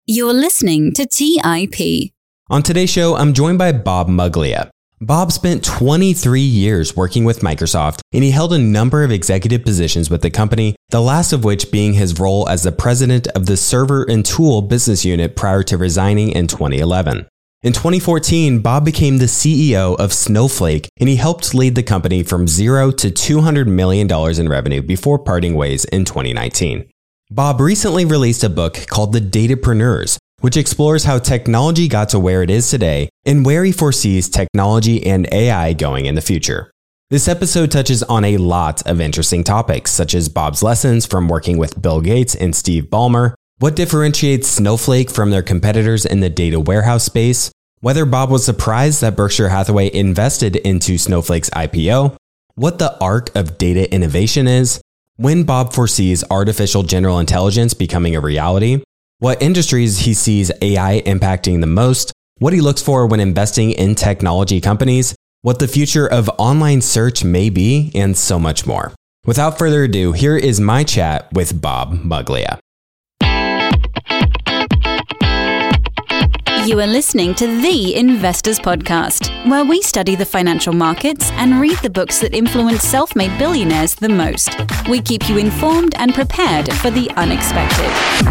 You're listening to TIP. On today's show, I'm joined by Bob Muglia. Bob spent 23 years working with Microsoft, and he held a number of executive positions with the company, the last of which being his role as the president of the Server and Tool business unit prior to resigning in 2011. In 2014, Bob became the CEO of Snowflake, and he helped lead the company from zero to $200 million in revenue before parting ways in 2019. Bob recently released a book called The Datapreneurs, which explores how technology got to where it is today and where he foresees technology and AI going in the future. This episode touches on a lot of interesting topics, such as Bob's lessons from working with Bill Gates and Steve Ballmer, what differentiates Snowflake from their competitors in the data warehouse space, whether Bob was surprised that Berkshire Hathaway invested into Snowflake's IPO, what the arc of data innovation is, when Bob foresees artificial general intelligence becoming a reality, what industries he sees AI impacting the most, what he looks for when investing in technology companies, what the future of online search may be, and so much more. Without further ado, here is my chat with Bob Muglia. You are listening to The Investors Podcast, where we study the financial markets and read the books that influence self-made billionaires the most. We keep you informed and prepared for the unexpected.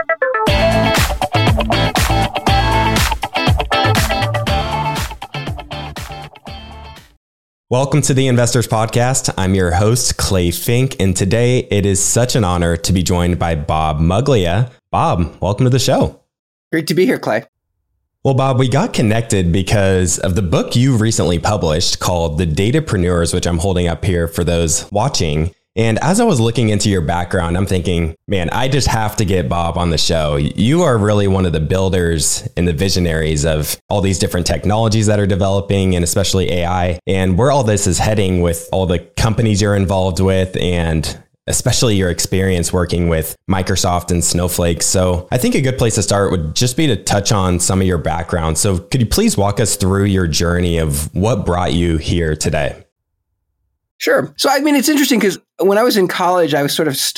Welcome to the Investors Podcast. I'm your host, Clay Fink, and today it is such an honor to be joined by Bob Muglia. Bob, welcome to the show. Great to be here, Clay. Well, Bob, we got connected because of the book you recently published called The Datapreneurs, which I'm holding up here for those watching. And as I was looking into your background, I'm thinking, man, I just have to get Bob on the show. You are really one of the builders and the visionaries of all these different technologies that are developing, and especially AI, and where all this is heading with all the companies you're involved with, and especially your experience working with Microsoft and Snowflake. So I think a good place to start would just be to touch on some of your background. So could you please walk us through your journey of what brought you here today? Sure. So, it's interesting because when I was in college, I was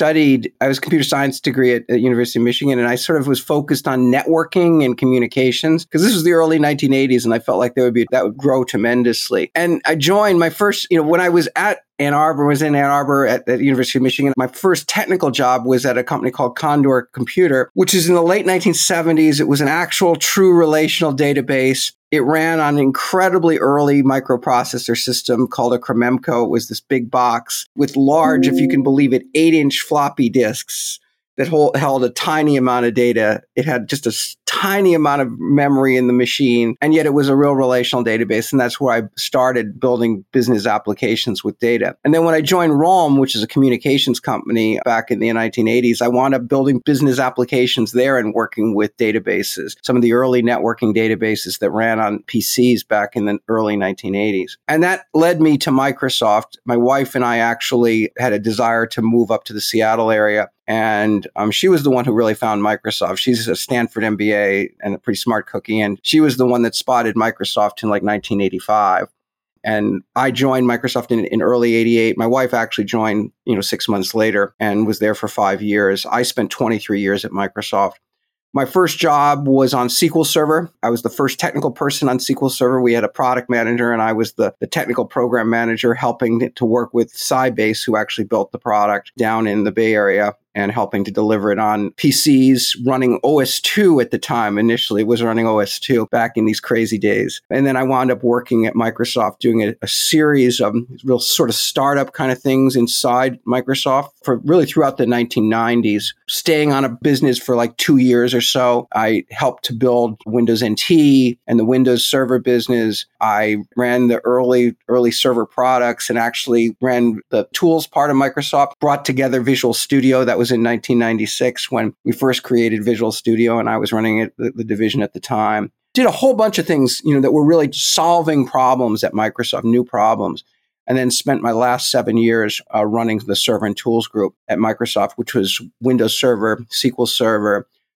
I was a computer science degree at University of Michigan, and I sort of was focused on networking and communications because this was the early 1980s, and I felt like that would grow tremendously. And I joined my first, when I was at Ann Arbor at the University of Michigan. My first technical job was at a company called Condor Computer, which is in the late 1970s. It was an actual true relational database. It ran on an incredibly early microprocessor system called a Krememco. It was this big box with large, if you can believe it, 8-inch floppy disks that held a tiny amount of data. It had just a tiny amount of memory in the machine, and yet it was a real relational database. And that's where I started building business applications with data. And then when I joined ROLM, which is a communications company back in the 1980s, I wound up building business applications there and working with databases, some of the early networking databases that ran on PCs back in the early 1980s. And that led me to Microsoft. My wife and I actually had a desire to move up to the Seattle area. And she was the one who really found Microsoft. She's a Stanford MBA and a pretty smart cookie. And she was the one that spotted Microsoft in like 1985. And I joined Microsoft in early 88. My wife actually joined, 6 months later and was there for 5 years. I spent 23 years at Microsoft. My first job was on SQL Server. I was the first technical person on SQL Server. We had a product manager, and I was the technical program manager helping to work with Sybase, who actually built the product down in the Bay Area, and helping to deliver it on PCs running OS 2 at the time. Initially, it was running OS 2 back in these crazy days. And then I wound up working at Microsoft doing a series of real sort of startup kind of things inside Microsoft for really throughout the 1990s, staying on a business for like 2 years or so. I helped to build Windows NT and the Windows Server business. I ran the early server products and actually ran the tools part of Microsoft, brought together Visual Studio. That was in 1996 when we first created Visual Studio, and I was running it, the division at the time. Did a whole bunch of things, that were really solving problems at Microsoft, new problems. And then spent my last 7 years running the Server and Tools group at Microsoft, which was Windows Server, SQL Server,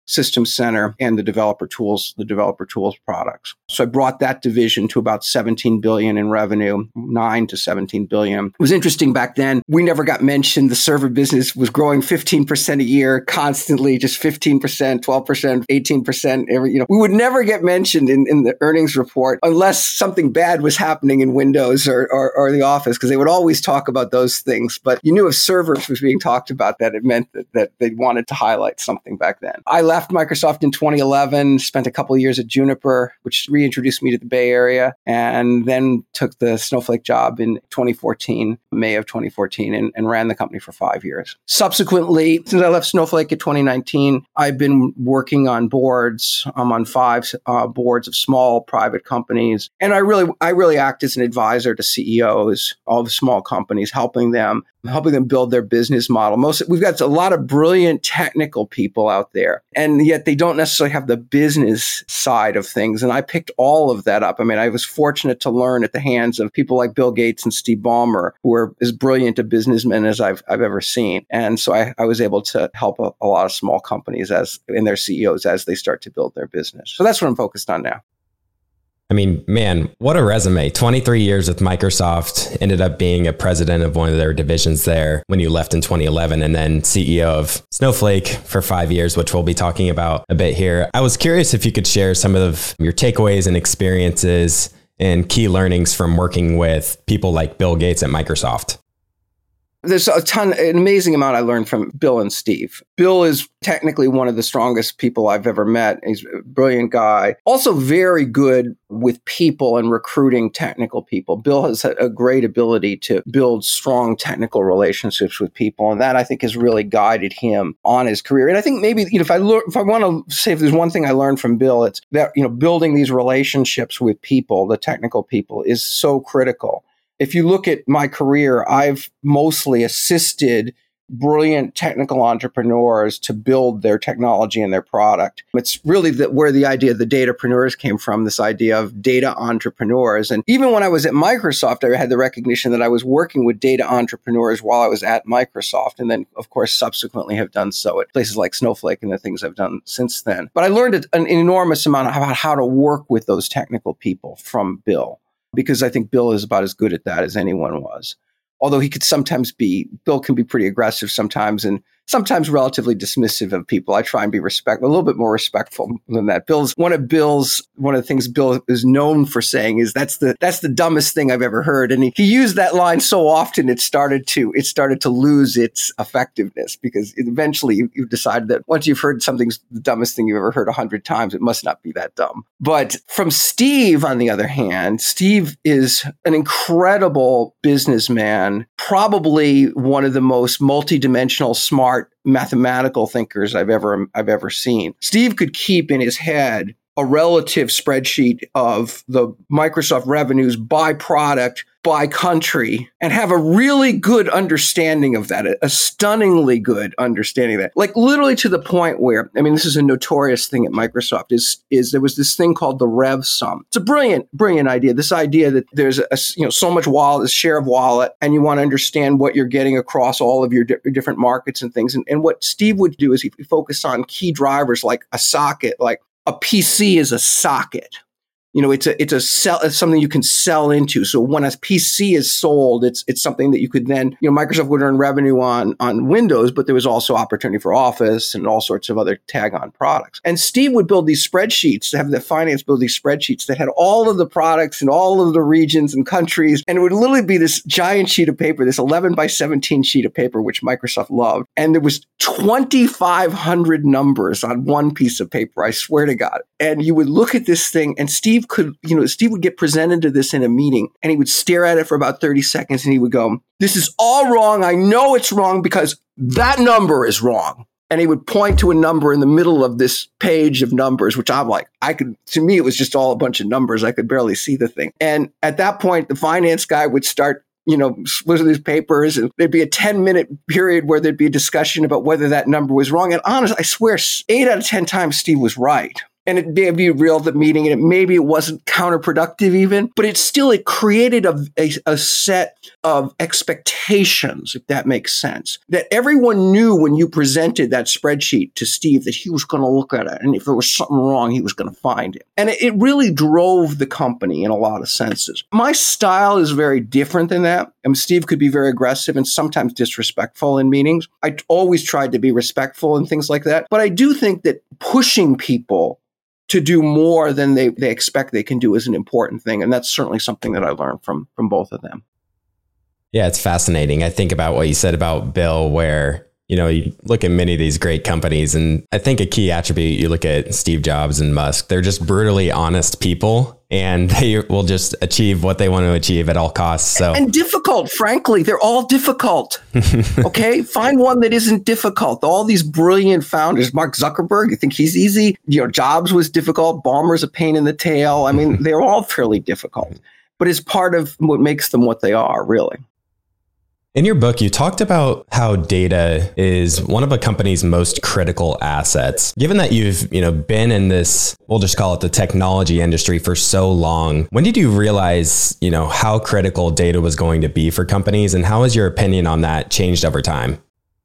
System Center and the developer tools products. So I brought that division to about 17 billion in revenue, 9 to 17 billion. It was interesting back then. We never got mentioned. The server business was growing 15% a year constantly, just 15%, 12%, 18%. We would never get mentioned in the earnings report unless something bad was happening in Windows or the Office, because they would always talk about those things. But you knew if servers was being talked about, that it meant that they wanted to highlight something back then. I left Microsoft in 2011, spent a couple of years at Juniper, which reintroduced me to the Bay Area, and then took the Snowflake job in 2014, May of 2014, and ran the company for 5 years. Subsequently, since I left Snowflake in 2019, I've been working on boards. I'm on 5 boards of small private companies, and I really act as an advisor to CEOs, all the small companies, helping them build their business model. We've got a lot of brilliant technical people out there, and yet they don't necessarily have the business side of things. And I picked all of that up. I mean, I was fortunate to learn at the hands of people like Bill Gates and Steve Ballmer, who are as brilliant a businessmen as I've ever seen. And so I was able to help a lot of small companies and their CEOs as they start to build their business. So that's what I'm focused on now. I mean, man, what a resume. 23 years with Microsoft, ended up being a president of one of their divisions there when you left in 2011, and then CEO of Snowflake for 5 years, which we'll be talking about a bit here. I was curious if you could share some of your takeaways and experiences and key learnings from working with people like Bill Gates at Microsoft. There's an amazing amount I learned from Bill and Steve. Bill is technically one of the strongest people I've ever met. He's a brilliant guy. Also very good with people and recruiting technical people. Bill has a great ability to build strong technical relationships with people. And that, I think, has really guided him on his career. And I think maybe, if I want to say if there's one thing I learned from Bill, it's that, building these relationships with people, the technical people, is so critical. If you look at my career, I've mostly assisted brilliant technical entrepreneurs to build their technology and their product. It's really where the idea of the datapreneurs came from, this idea of data entrepreneurs. And even when I was at Microsoft, I had the recognition that I was working with data entrepreneurs while I was at Microsoft. And then, of course, subsequently have done so at places like Snowflake and the things I've done since then. But I learned an enormous amount about how to work with those technical people from Bill, because I think Bill is about as good at that as anyone was. Although Bill can be pretty aggressive sometimes, and sometimes relatively dismissive of people. I try and be a little bit more respectful than that. One of the things Bill is known for saying is that's the dumbest thing I've ever heard. And he used that line so often it started to lose its effectiveness, because eventually you decided that once you've heard something's the dumbest thing you've ever heard 100 times, it must not be that dumb. But from Steve, on the other hand, Steve is an incredible businessman, probably one of the most multidimensional, smart mathematical thinkers I've ever seen. Steve could keep in his head a relative spreadsheet of the Microsoft revenues by product, by country, and have a really good understanding of that, a stunningly good understanding of that. Like literally to the point where, this is a notorious thing at Microsoft, is there was this thing called the rev sum. It's a brilliant idea. This idea that there's so much wallet, a share of wallet, and you want to understand what you're getting across all of your different markets and things. And what Steve would do is he focused on key drivers like a socket, like a PC is a socket. It's something you can sell into. So when a PC is sold, it's something that you could then, Microsoft would earn revenue on Windows, but there was also opportunity for Office and all sorts of other tag-on products. And Steve would build these spreadsheets, have the finance build these spreadsheets that had all of the products and all of the regions and countries. And it would literally be this giant sheet of paper, this 11 by 17 sheet of paper, which Microsoft loved. And there was 2,500 numbers on one piece of paper, I swear to God. And you would look at this thing, and Steve would get presented to this in a meeting, and he would stare at it for about 30 seconds, and he would go, "This is all wrong. I know it's wrong because that number is wrong." And he would point to a number in the middle of this page of numbers, which I'm like, to me, it was just all a bunch of numbers. I could barely see the thing. And at that point, the finance guy would start split these papers, and there'd be a 10-minute period where there'd be a discussion about whether that number was wrong. And honestly, I swear 8 out of 10 times Steve was right. and it may be real the meeting, and maybe it wasn't counterproductive even, but it created a set of expectations, if that makes sense, that everyone knew when you presented that spreadsheet to Steve that he was going to look at it, and if there was something wrong, he was going to find it. And it really drove the company in a lot of senses. My style is very different than that. Steve could be very aggressive and sometimes disrespectful in meetings. I always tried to be respectful and things like that. But I do think that pushing people to do more than they expect they can do is an important thing. And that's certainly something that I learned from both of them. Yeah, it's fascinating. I think about what you said about Bill, where, you look at many of these great companies, and I think a key attribute, you look at Steve Jobs and Musk, they're just brutally honest people, and they will just achieve what they want to achieve at all costs. So and difficult, frankly, they're all difficult. Okay, find one that isn't difficult. All these brilliant founders, Mark Zuckerberg, you think he's easy? Jobs was difficult. Ballmer's a pain in the tail. I mean, they're all fairly difficult, but it's part of what makes them what they are, really. In your book, you talked about how data is one of a company's most critical assets. Given that you've, been in this, we'll just call it the technology industry for so long, when did you realize, how critical data was going to be for companies, and how has your opinion on that changed over time?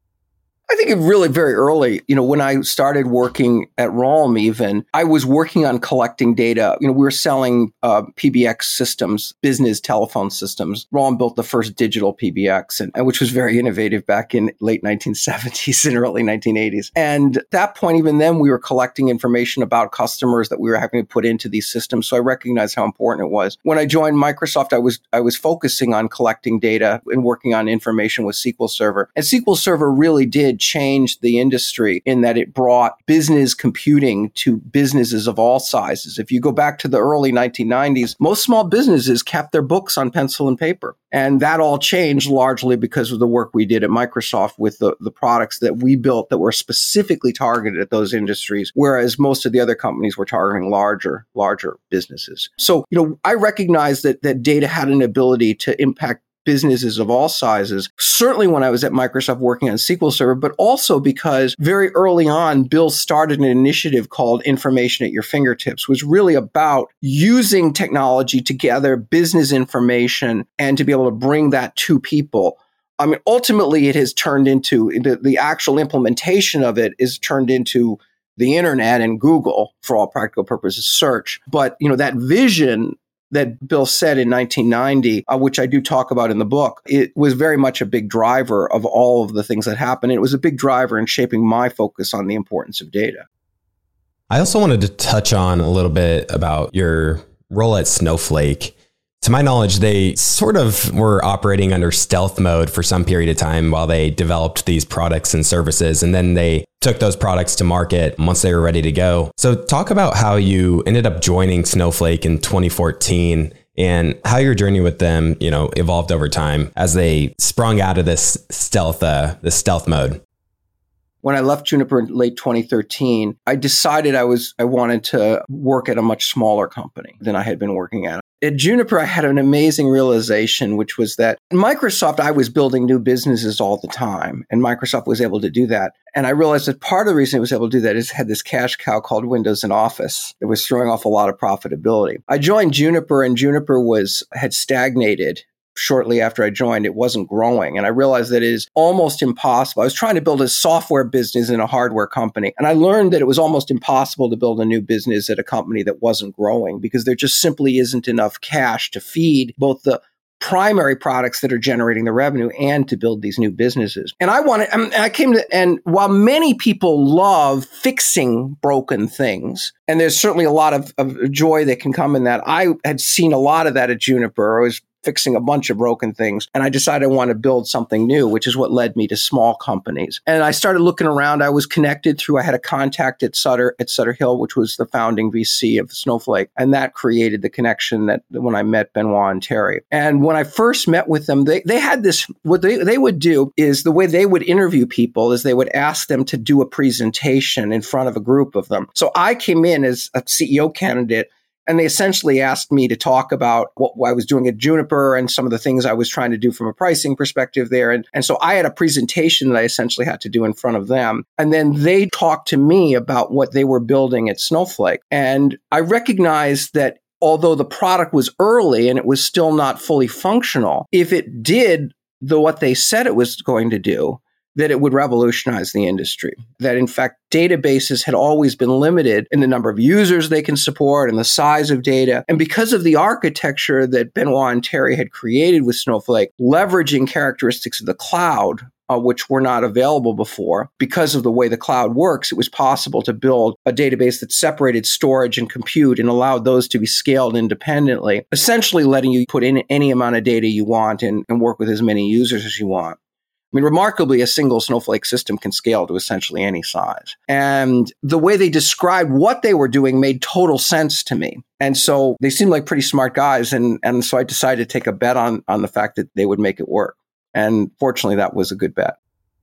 I think it really very early, when I started working at Ralm even, I was working on collecting data. We were selling PBX systems, business telephone systems. Ralm built the first digital PBX, and which was very innovative back in late 1970s and early 1980s. And at that point, even then, we were collecting information about customers that we were having to put into these systems. So I recognized how important it was. When I joined Microsoft, I was focusing on collecting data and working on information with SQL Server. And SQL Server really did change the industry in that it brought business computing to businesses of all sizes. If you go back to the early 1990s, most small businesses kept their books on pencil and paper. And that all changed largely because of the work we did at Microsoft with the products that we built that were specifically targeted at those industries, whereas most of the other companies were targeting larger businesses. So, I recognize that data had an ability to impact businesses of all sizes, certainly when I was at Microsoft working on SQL Server, but also because very early on, Bill started an initiative called Information at Your Fingertips, which was really about using technology to gather business information and to be able to bring that to people. I mean, ultimately, it has turned into the actual implementation of it is turned into the internet and Google for all practical purposes, search. But, that vision that Bill said in 1990, which I do talk about in the book, it was very much a big driver of all of the things that happened. It was a big driver in shaping my focus on the importance of data. I also wanted to touch on a little bit about your role at Snowflake. To my knowledge, they sort of were operating under stealth mode for some period of time while they developed these products and services, and then they took those products to market once they were ready to go. So talk about how you ended up joining Snowflake in 2014 and how your journey with them, evolved over time as they sprung out of this stealth mode. When I left Juniper in late 2013, I decided I wanted to work at a much smaller company than I had been working at. At Juniper, I had an amazing realization, which was that in Microsoft, I was building new businesses all the time, and Microsoft was able to do that. And I realized that part of the reason it was able to do that is it had this cash cow called Windows and Office that was throwing off a lot of profitability. I joined Juniper, and Juniper had stagnated. Shortly after I joined, it wasn't growing. And I realized that it is almost impossible. I was trying to build a software business in a hardware company. And I learned that it was almost impossible to build a new business at a company that wasn't growing because there just simply isn't enough cash to feed both the primary products that are generating the revenue and to build these new businesses. And and while many people love fixing broken things, and there's certainly a lot of joy that can come in that, I had seen a lot of that at Juniper. I was fixing a bunch of broken things. And I decided I want to build something new, which is what led me to small companies. And I started looking around. I was connected I had a contact at Sutter Hill, which was the founding VC of Snowflake. And that created the connection that when I met Benoit and Terry. And when I first met with them, they had this, what they would do is the way they would interview people is they would ask them to do a presentation in front of a group of them. So I came in as a CEO candidate And they essentially asked me to talk about what I was doing at Juniper and some of the things I was trying to do from a pricing perspective there. And so I had a presentation that I essentially had to do in front of them. And then they talked to me about what they were building at Snowflake. And I recognized that although the product was early and it was still not fully functional, if it did what they said it was going to do, that it would revolutionize the industry. That in fact, databases had always been limited in the number of users they can support and the size of data. And because of the architecture that Benoit and Terry had created with Snowflake, leveraging characteristics of the cloud, which were not available before, because of the way the cloud works, it was possible to build a database that separated storage and compute and allowed those to be scaled independently, essentially letting you put in any amount of data you want and work with as many users as you want. I mean, remarkably, a single Snowflake system can scale to essentially any size. And the way they described what they were doing made total sense to me. And so they seemed like pretty smart guys. And so I decided to take a bet on the fact that they would make it work. And fortunately, that was a good bet.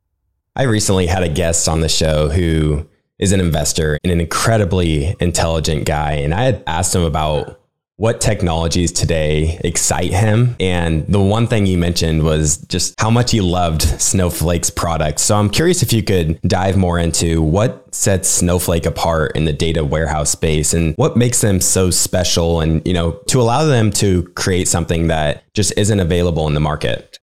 I recently had a guest on the show who is an investor and an incredibly intelligent guy. And I had asked him about what technologies today excite him. And the one thing he mentioned was just how much he loved Snowflake's products. So I'm curious if you could dive more into what sets Snowflake apart in the data warehouse space and what makes them so special and, to allow them to create something that just isn't available in the market.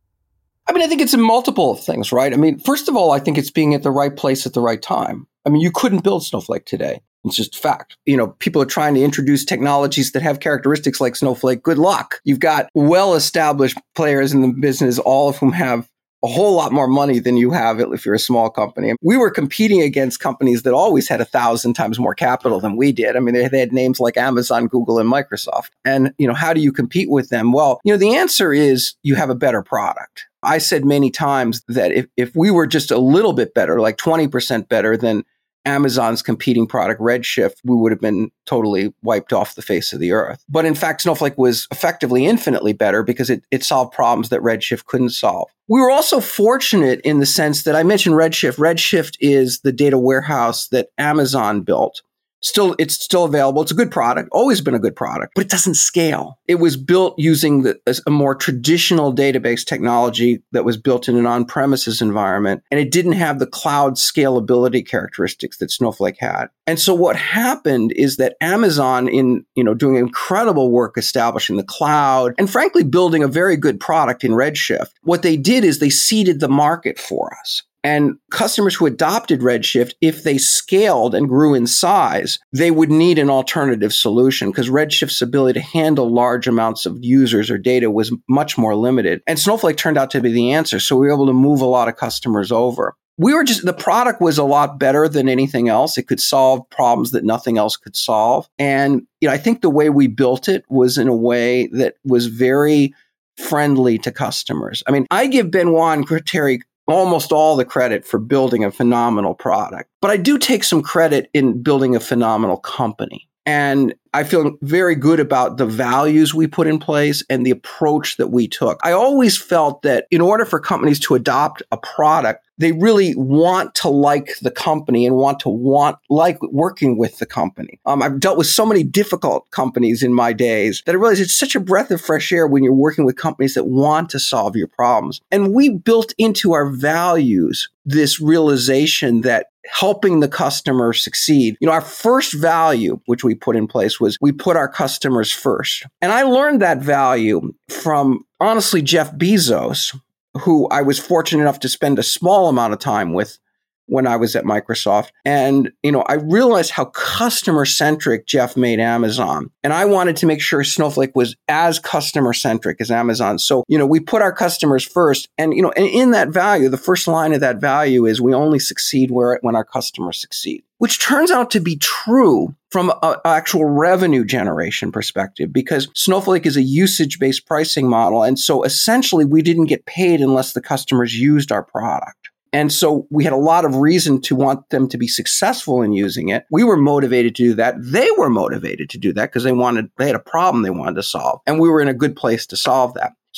I mean, I think it's in multiple things, right? I mean, first of all, I think it's being at the right place at the right time. I mean, you couldn't build Snowflake today. It's just a fact. People are trying to introduce technologies that have characteristics like Snowflake. Good luck. You've got well-established players in the business, all of whom have a whole lot more money than you have if you're a small company. We were competing against companies that always had 1,000 times more capital than we did. I mean, they had names like Amazon, Google, and Microsoft. And, how do you compete with them? Well, the answer is you have a better product. I said many times that if we were just a little bit better, like 20% better than Amazon's competing product, Redshift, we would have been totally wiped off the face of the earth. But in fact, Snowflake was effectively infinitely better because it solved problems that Redshift couldn't solve. We were also fortunate in the sense that I mentioned Redshift. Redshift is the data warehouse that Amazon built. It's still available. It's a good product, always been a good product, but it doesn't scale. It was built using a more traditional database technology that was built in an on-premises environment, and it didn't have the cloud scalability characteristics that Snowflake had. And so what happened is that Amazon, in doing incredible work establishing the cloud and frankly building a very good product in Redshift, what they did is they seeded the market for us. And customers who adopted Redshift, if they scaled and grew in size, they would need an alternative solution because Redshift's ability to handle large amounts of users or data was much more limited. And Snowflake turned out to be the answer. So we were able to move a lot of customers over. The product was a lot better than anything else. It could solve problems that nothing else could solve. And, I think the way we built it was in a way that was very friendly to customers. I mean, I give Benoit and Terry almost all the credit for building a phenomenal product. But I do take some credit in building a phenomenal company. And I feel very good about the values we put in place and the approach that we took. I always felt that in order for companies to adopt a product, they really want to like the company and want like working with the company. I've dealt with so many difficult companies in my days that I realized it's such a breath of fresh air when you're working with companies that want to solve your problems. And we built into our values this realization that helping the customer succeed. Our first value, which we put in place, was we put our customers first. And I learned that value from, honestly, Jeff Bezos, who I was fortunate enough to spend a small amount of time with when I was at Microsoft. And, I realized how customer-centric Jeff made Amazon. And I wanted to make sure Snowflake was as customer-centric as Amazon. So, we put our customers first. And, and in that value, the first line of that value is we only succeed when our customers succeed, which turns out to be true from an actual revenue generation perspective, because Snowflake is a usage-based pricing model. And so essentially, we didn't get paid unless the customers used our product. And so we had a lot of reason to want them to be successful in using it. We were motivated to do that. They were motivated to do that because they had a problem they wanted to solve. And we were in a good place to solve that. So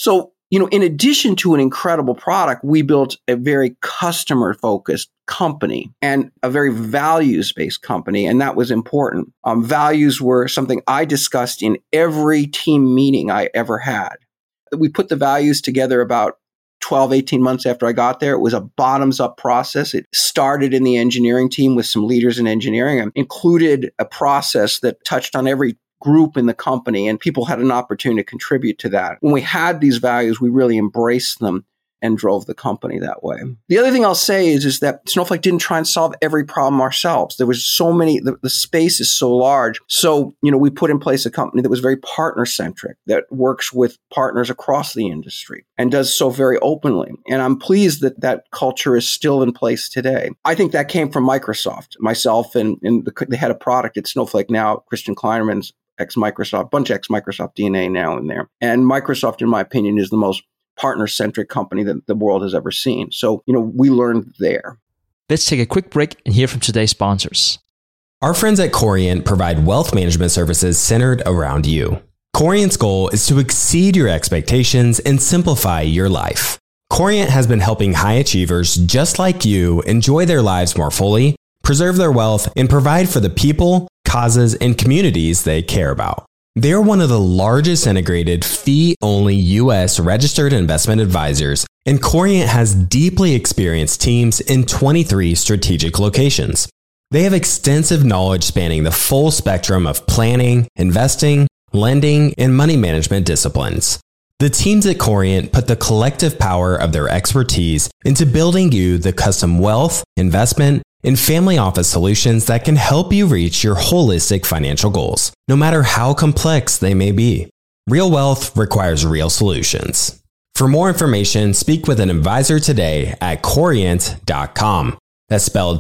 in addition to an incredible product, we built a very customer-focused company and a very values-based company, and that was important. Values were something I discussed in every team meeting I ever had. We put the values together about 12, 18 months after I got there. It was a bottoms-up process. It started in the engineering team with some leaders in engineering and included a process that touched on every group in the company, and people had an opportunity to contribute to that. When we had these values, we really embraced them and drove the company that way. The other thing I'll say is that Snowflake didn't try and solve every problem ourselves. There was so many, the space is so large. So, we put in place a company that was very partner-centric, that works with partners across the industry and does so very openly. And I'm pleased that that culture is still in place today. I think that came from Microsoft. Myself and the head of product at Snowflake now, Christian Kleinerman's ex-Microsoft, bunch of ex-Microsoft DNA now in there. And Microsoft, in my opinion, is the most partner-centric company that the world has ever seen. So, we learned there. Let's take a quick break and hear from today's sponsors. Our friends at Corient provide wealth management services centered around you. Corient's goal is to exceed your expectations and simplify your life. Corient has been helping high achievers just like you enjoy their lives more fully, preserve their wealth, and provide for the people, causes, and communities they care about. They're one of the largest integrated fee-only U.S. registered investment advisors, and Corient has deeply experienced teams in 23 strategic locations. They have extensive knowledge spanning the full spectrum of planning, investing, lending, and money management disciplines. The teams at Corient put the collective power of their expertise into building you the custom wealth, investment, and family office solutions that can help you reach your holistic financial goals, no matter how complex they may be. Real wealth requires real solutions. For more information, speak with an advisor today at Corient.com. That's spelled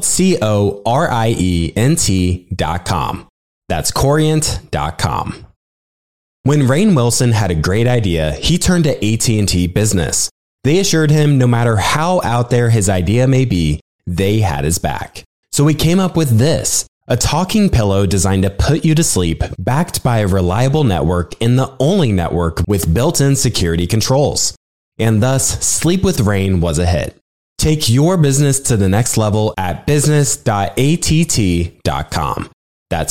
Corient.com. That's Corient.com. When Rainn Wilson had a great idea, he turned to AT&T Business. They assured him no matter how out there his idea may be, they had his back. So he came up with this, a talking pillow designed to put you to sleep, backed by a reliable network and the only network with built-in security controls. And thus, Sleep with Rainn was a hit. Take your business to the next level at business.att.com. That's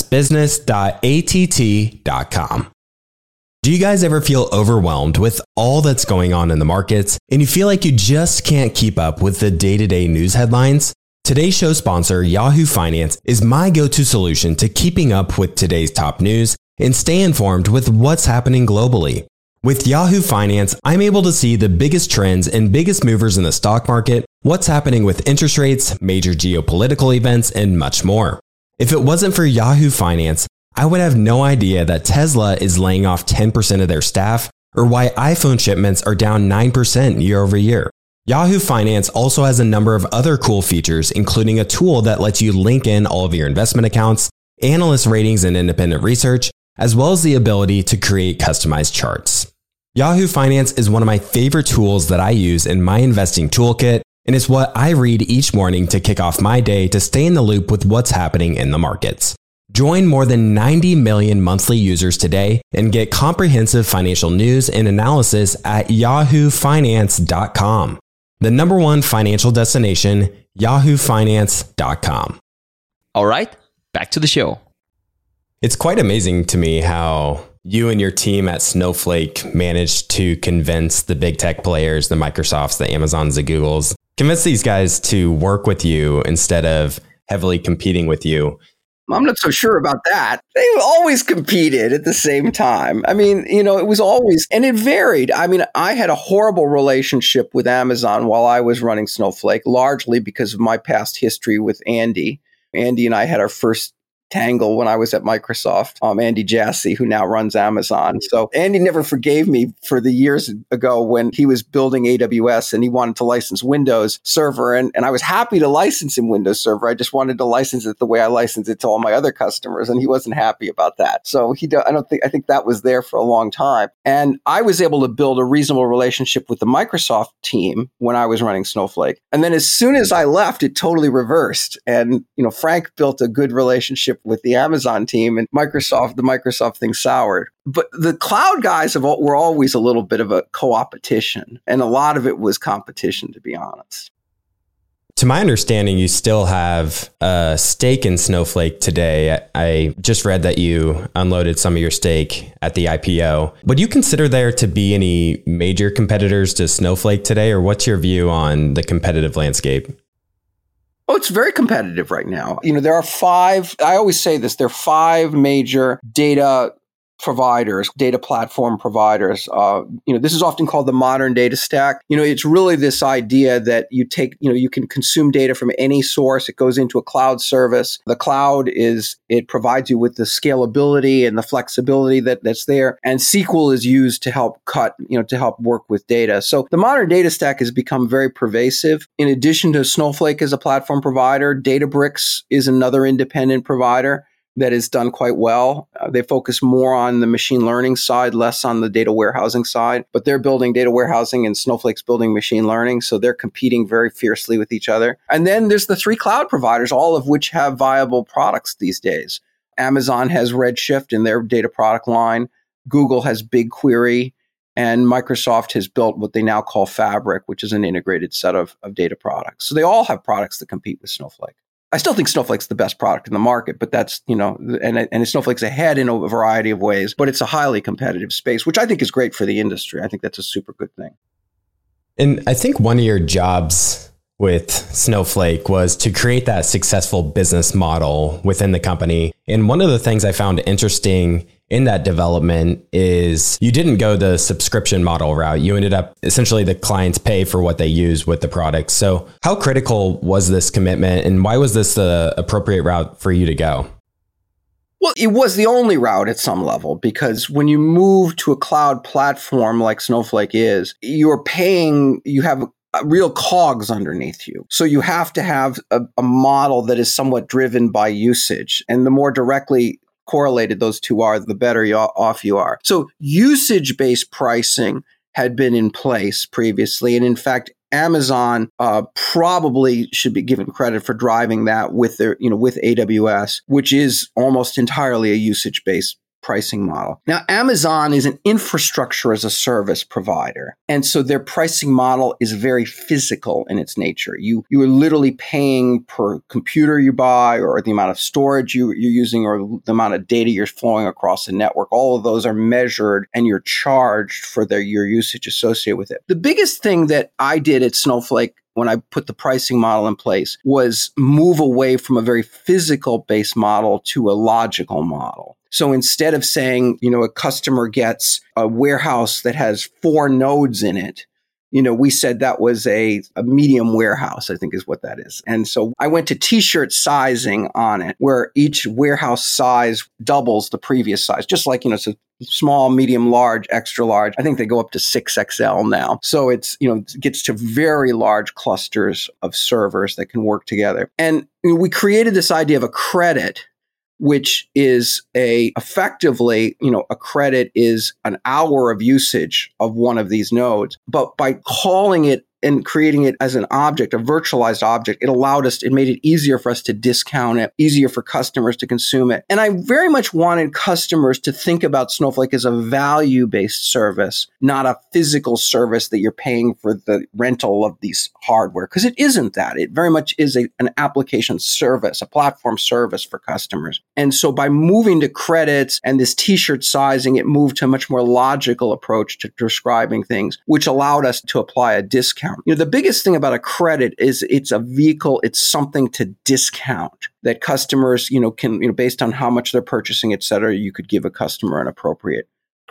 business.att.com. Do you guys ever feel overwhelmed with all that's going on in the markets and you feel like you just can't keep up with the day-to-day news headlines? Today's show sponsor, Yahoo Finance, is my go-to solution to keeping up with today's top news and stay informed with what's happening globally. With Yahoo Finance, I'm able to see the biggest trends and biggest movers in the stock market, what's happening with interest rates, major geopolitical events, and much more. If it wasn't for Yahoo Finance, I would have no idea that Tesla is laying off 10% of their staff or why iPhone shipments are down 9% year over year. Yahoo Finance also has a number of other cool features, including a tool that lets you link in all of your investment accounts, analyst ratings and independent research, as well as the ability to create customized charts. Yahoo Finance is one of my favorite tools that I use in my investing toolkit, and it's what I read each morning to kick off my day to stay in the loop with what's happening in the markets. Join more than 90 million monthly users today and get comprehensive financial news and analysis at yahoofinance.com. The number one financial destination, yahoofinance.com. All right, back to the show. It's quite amazing to me how you and your team at Snowflake managed to convince the big tech players, the Microsofts, the Amazons, the Googles, convince these guys to work with you instead of heavily competing with you. I'm not so sure about that. They always competed at the same time. I mean, it was always, and it varied. I mean, I had a horrible relationship with Amazon while I was running Snowflake, largely because of my past history with Andy. Andy and I had our first tangle when I was at Microsoft, Andy Jassy, who now runs Amazon. So Andy never forgave me for the years ago when he was building AWS and he wanted to license Windows Server. And I was happy to license him Windows Server. I just wanted to license it the way I licensed it to all my other customers. And he wasn't happy about that. So I think that was there for a long time. And I was able to build a reasonable relationship with the Microsoft team when I was running Snowflake. And then as soon as I left, it totally reversed. And, Frank built a good relationship relationship with the Amazon team, and the Microsoft thing soured. But the cloud guys were always a little bit of a co-opetition, and a lot of it was competition, to be honest. To my understanding, you still have a stake in Snowflake today. I just read that you unloaded some of your stake at the IPO. Would you consider there to be any major competitors to Snowflake today, or what's your view on the competitive landscape? Oh, it's very competitive right now. There are I always say this, there are 5 major data providers, data platform providers. This is often called the modern data stack. It's really this idea that you can consume data from any source. It goes into a cloud service. The cloud it provides you with the scalability and the flexibility that's there. And SQL is used to help to help work with data. So the modern data stack has become very pervasive. In addition to Snowflake as a platform provider, Databricks is another independent provider that is done quite well. They focus more on the machine learning side, less on the data warehousing side, but they're building data warehousing and Snowflake's building machine learning. So they're competing very fiercely with each other. And then there's the 3 cloud providers, all of which have viable products these days. Amazon has Redshift in their data product line. Google has BigQuery, and Microsoft has built what they now call Fabric, which is an integrated set of data products. So they all have products that compete with Snowflake. I still think Snowflake's the best product in the market, but that's, and Snowflake's ahead in a variety of ways, but it's a highly competitive space, which I think is great for the industry. I think that's a super good thing. And I think one of your jobs with Snowflake was to create that successful business model within the company. And one of the things I found interesting in that development is you didn't go the subscription model route. You ended up essentially the clients pay for what they use with the product. So how critical was this commitment, and why was this the appropriate route for you to go? Well, it was the only route at some level, because when you move to a cloud platform like Snowflake is, you have real cogs underneath you. So you have to have a model that is somewhat driven by usage. And the more directly correlated those two are, the better off you are. So usage-based pricing had been in place previously. And in fact, Amazon probably should be given credit for driving that with with AWS, which is almost entirely a usage-based pricing model. Now, Amazon is an infrastructure as a service provider. And so their pricing model is very physical in its nature. You are literally paying per computer you buy, or the amount of storage you're using, or the amount of data you're flowing across the network. All of those are measured, and you're charged for your usage associated with it. The biggest thing that I did at Snowflake when I put the pricing model in place was move away from a very physical-based model to a logical model. So instead of saying, a customer gets a warehouse that has 4 nodes in it, we said that was a medium warehouse, I think is what that is. And so I went to t-shirt sizing on it, where each warehouse size doubles the previous size, just like, it's a small, medium, large, extra large. I think they go up to 6XL now. So it gets to very large clusters of servers that can work together. And we created this idea of a credit, which is effectively, a credit is an hour of usage of one of these nodes. But by calling it and creating it as an object, a virtualized object, it made it easier for us to discount it, easier for customers to consume it. And I very much wanted customers to think about Snowflake as a value-based service, not a physical service that you're paying for the rental of these hardware, because it isn't that. It very much is an application service, a platform service for customers. And so by moving to credits and this t-shirt sizing, it moved to a much more logical approach to describing things, which allowed us to apply a discount. The biggest thing about a credit is it's a vehicle, it's something to discount that customers, can, based on how much they're purchasing, et cetera, you could give a customer an appropriate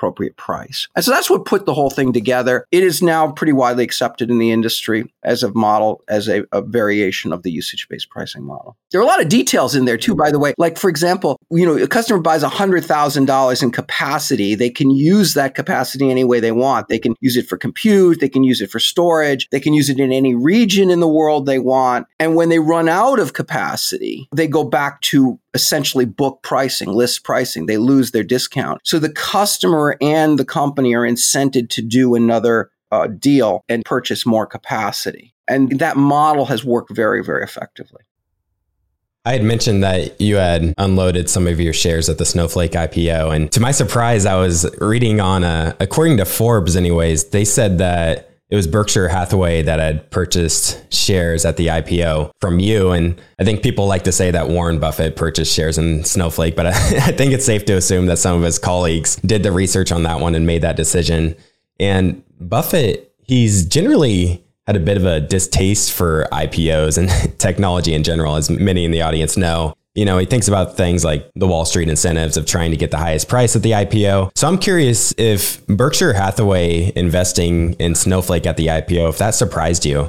price. And so that's what put the whole thing together. It is now pretty widely accepted in the industry as a model, as a variation of the usage-based pricing model. There are a lot of details in there too, by the way. Like, for example, a customer buys $100,000 in capacity. They can use that capacity any way they want. They can use it for compute. They can use it for storage. They can use it in any region in the world they want. And when they run out of capacity, they go back to essentially book pricing, list pricing. They lose their discount. So the customer and the company are incented to do another deal and purchase more capacity. And that model has worked very, very effectively. I had mentioned that you had unloaded some of your shares at the Snowflake IPO. And to my surprise, I was reading on, according to Forbes anyways, they said that it was Berkshire Hathaway that had purchased shares at the IPO from you. And I think people like to say that Warren Buffett purchased shares in Snowflake, but I think it's safe to assume that some of his colleagues did the research on that one and made that decision. And Buffett, he's generally had a bit of a distaste for IPOs and technology in general, as many in the audience know. You know, he thinks about things like the Wall Street incentives of trying to get the highest price at the IPO. So I'm curious if Berkshire Hathaway investing in Snowflake at the IPO, if that surprised you.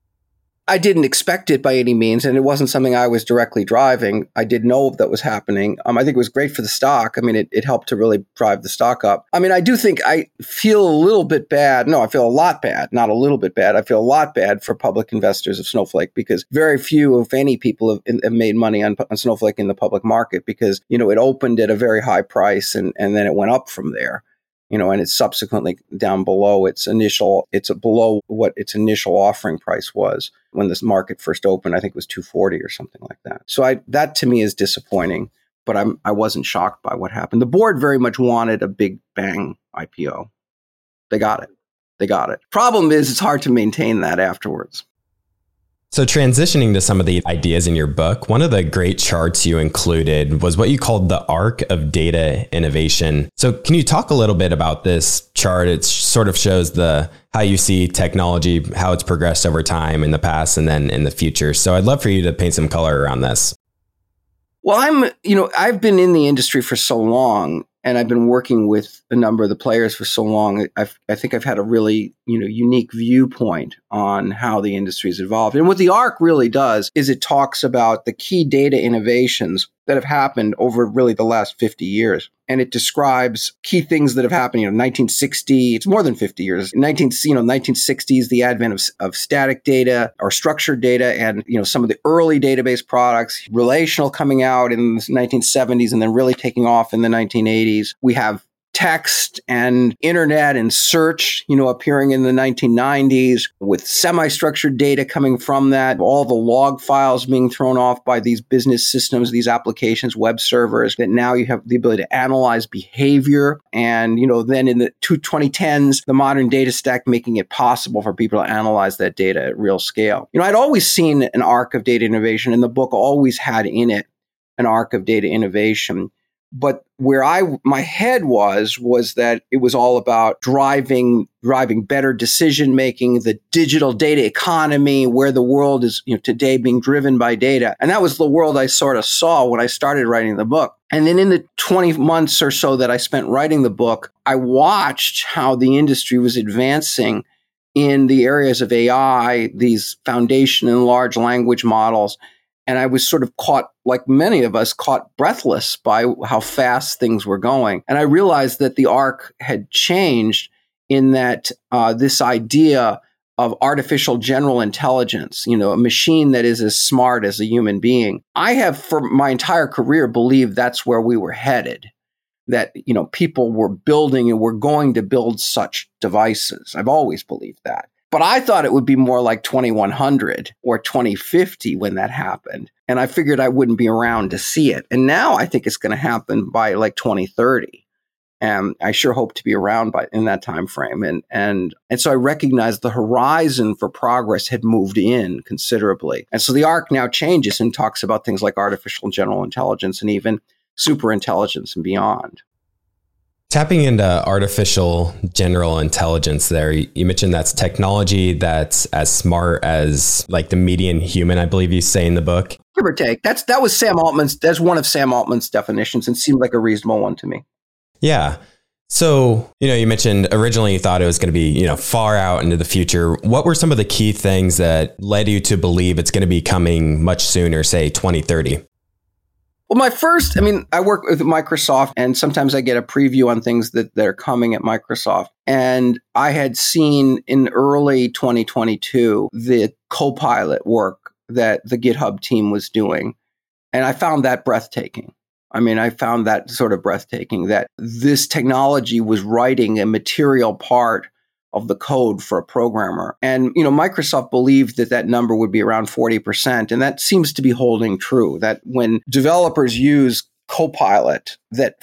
I didn't expect it by any means, and it wasn't something I was directly driving. I did know that was happening. I think it was great for the stock. I mean, it helped to really drive the stock up. I mean, I do think I feel a little bit bad. No, I feel a lot bad, not a little bit bad. I feel a lot bad for public investors of Snowflake because very few, if any, people have made money on Snowflake in the public market because, you know, it opened at a very high price and then it went up from there. You know, and it's subsequently down below it's below what its initial offering price was when this market first opened. I think it was $240 or something like that. So that to me is disappointing, but I wasn't shocked by what happened. The board very much wanted a big bang IPO. They got it. Problem is, it's hard to maintain that afterwards. So transitioning to some of the ideas in your book, one of the great charts you included was what you called the arc of data innovation. So can you talk a little bit about this chart? It sort of shows how you see technology, how it's progressed over time in the past and then in the future. So I'd love for you to paint some color around this. Well, I've been in the industry for so long, and I've been working with a number of the players for so long. I think I've had a really, unique viewpoint on how the industry has evolved. And what the ARC really does is it talks about the key data innovations that have happened over really the last 50 years. And it describes key things that have happened, 1960, it's more than 50 years. 1960s, the advent of static data or structured data and, some of the early database products, relational coming out in the 1970s and then really taking off in the 1980s. We have text and internet and search, appearing in the 1990s with semi-structured data coming from that, all the log files being thrown off by these business systems, these applications, web servers, that now you have the ability to analyze behavior. And, then in the 2010s, the modern data stack making it possible for people to analyze that data at real scale. I'd always seen an arc of data innovation, and the book always had in it an arc of data innovation. But where my head was that it was all about driving better decision making, the digital data economy, where the world is today being driven by data. And that was the world I sort of saw when I started writing the book. And then in the 20 months or so that I spent writing the book, I watched how the industry was advancing in the areas of AI, these foundation and large language models. And I was sort of caught, like many of us, caught breathless by how fast things were going. And I realized that the arc had changed in that this idea of artificial general intelligence, a machine that is as smart as a human being. I have, for my entire career, believed that's where we were headed, that, people were building and were going to build such devices. I've always believed that. But I thought it would be more like 2100 or 2050 when that happened. And I figured I wouldn't be around to see it. And now I think it's going to happen by like 2030. And I sure hope to be around in that time frame. And so I recognized the horizon for progress had moved in considerably. And so the arc now changes and talks about things like artificial general intelligence and even super intelligence and beyond. Tapping into artificial general intelligence there, you mentioned that's technology that's as smart as like the median human, I believe you say in the book. Give or take. That's one of Sam Altman's definitions and seemed like a reasonable one to me. Yeah. So, you mentioned originally you thought it was going to be, far out into the future. What were some of the key things that led you to believe it's going to be coming much sooner, say 2030? Well, I work with Microsoft, and sometimes I get a preview on things that are coming at Microsoft. And I had seen in early 2022 the Copilot work that the GitHub team was doing. And I found that breathtaking. I found that sort of breathtaking, that this technology was writing a material part of the code for a programmer. And, Microsoft believed that number would be around 40%. And that seems to be holding true, that when developers use Copilot, that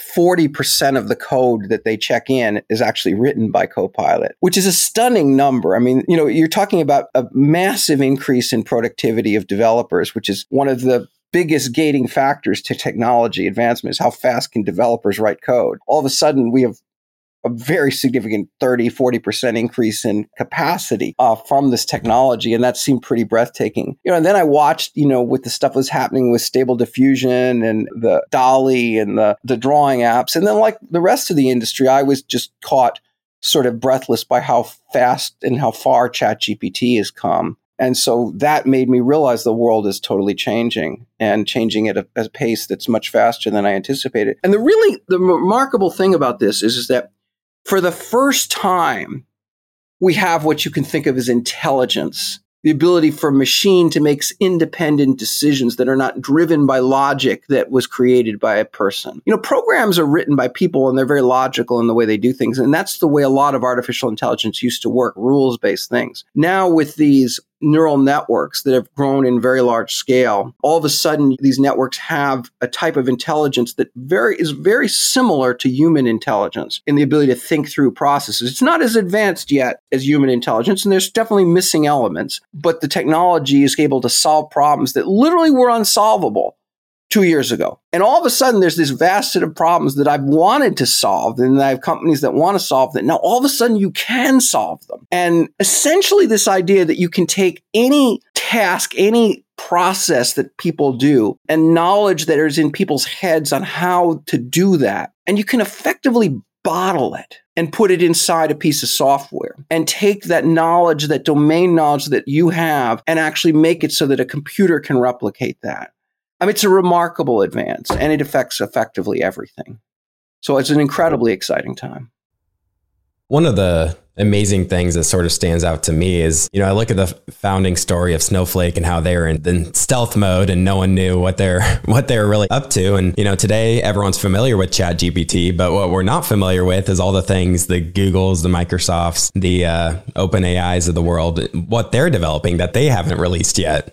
40% of the code that they check in is actually written by Copilot, which is a stunning number. I mean, you're talking about a massive increase in productivity of developers, which is one of the biggest gating factors to technology advancement, is how fast can developers write code. All of a sudden, we have a very significant 30-40% increase in capacity from this technology. And that seemed pretty breathtaking. And then I watched, with the stuff that was happening with Stable Diffusion and the DALL-E and the drawing apps. And then like the rest of the industry, I was just caught sort of breathless by how fast and how far ChatGPT has come. And so that made me realize the world is totally changing, and changing at a pace that's much faster than I anticipated. And the remarkable thing about this is that for the first time, we have what you can think of as intelligence, the ability for a machine to make independent decisions that are not driven by logic that was created by a person. Programs are written by people, and they're very logical in the way they do things. And that's the way a lot of artificial intelligence used to work, rules-based things. Now with these neural networks that have grown in very large scale, all of a sudden these networks have a type of intelligence that is very similar to human intelligence in the ability to think through processes. It's not as advanced yet as human intelligence, and there's definitely missing elements, but the technology is able to solve problems that literally were unsolvable 2 years ago. And all of a sudden, there's this vast set of problems that I've wanted to solve, and I have companies that want to solve that. Now, all of a sudden, you can solve them. And essentially, this idea that you can take any task, any process that people do, and knowledge that is in people's heads on how to do that, and you can effectively bottle it and put it inside a piece of software and take that knowledge, that domain knowledge that you have, and actually make it so that a computer can replicate that. I mean, it's a remarkable advance, and it affects effectively everything. So it's an incredibly exciting time. One of the amazing things that sort of stands out to me is, I look at the founding story of Snowflake and how they were in stealth mode and no one knew what they're really up to. And, today everyone's familiar with ChatGPT, but what we're not familiar with is all the things, the Googles, the Microsofts, the OpenAIs of the world, what they're developing that they haven't released yet.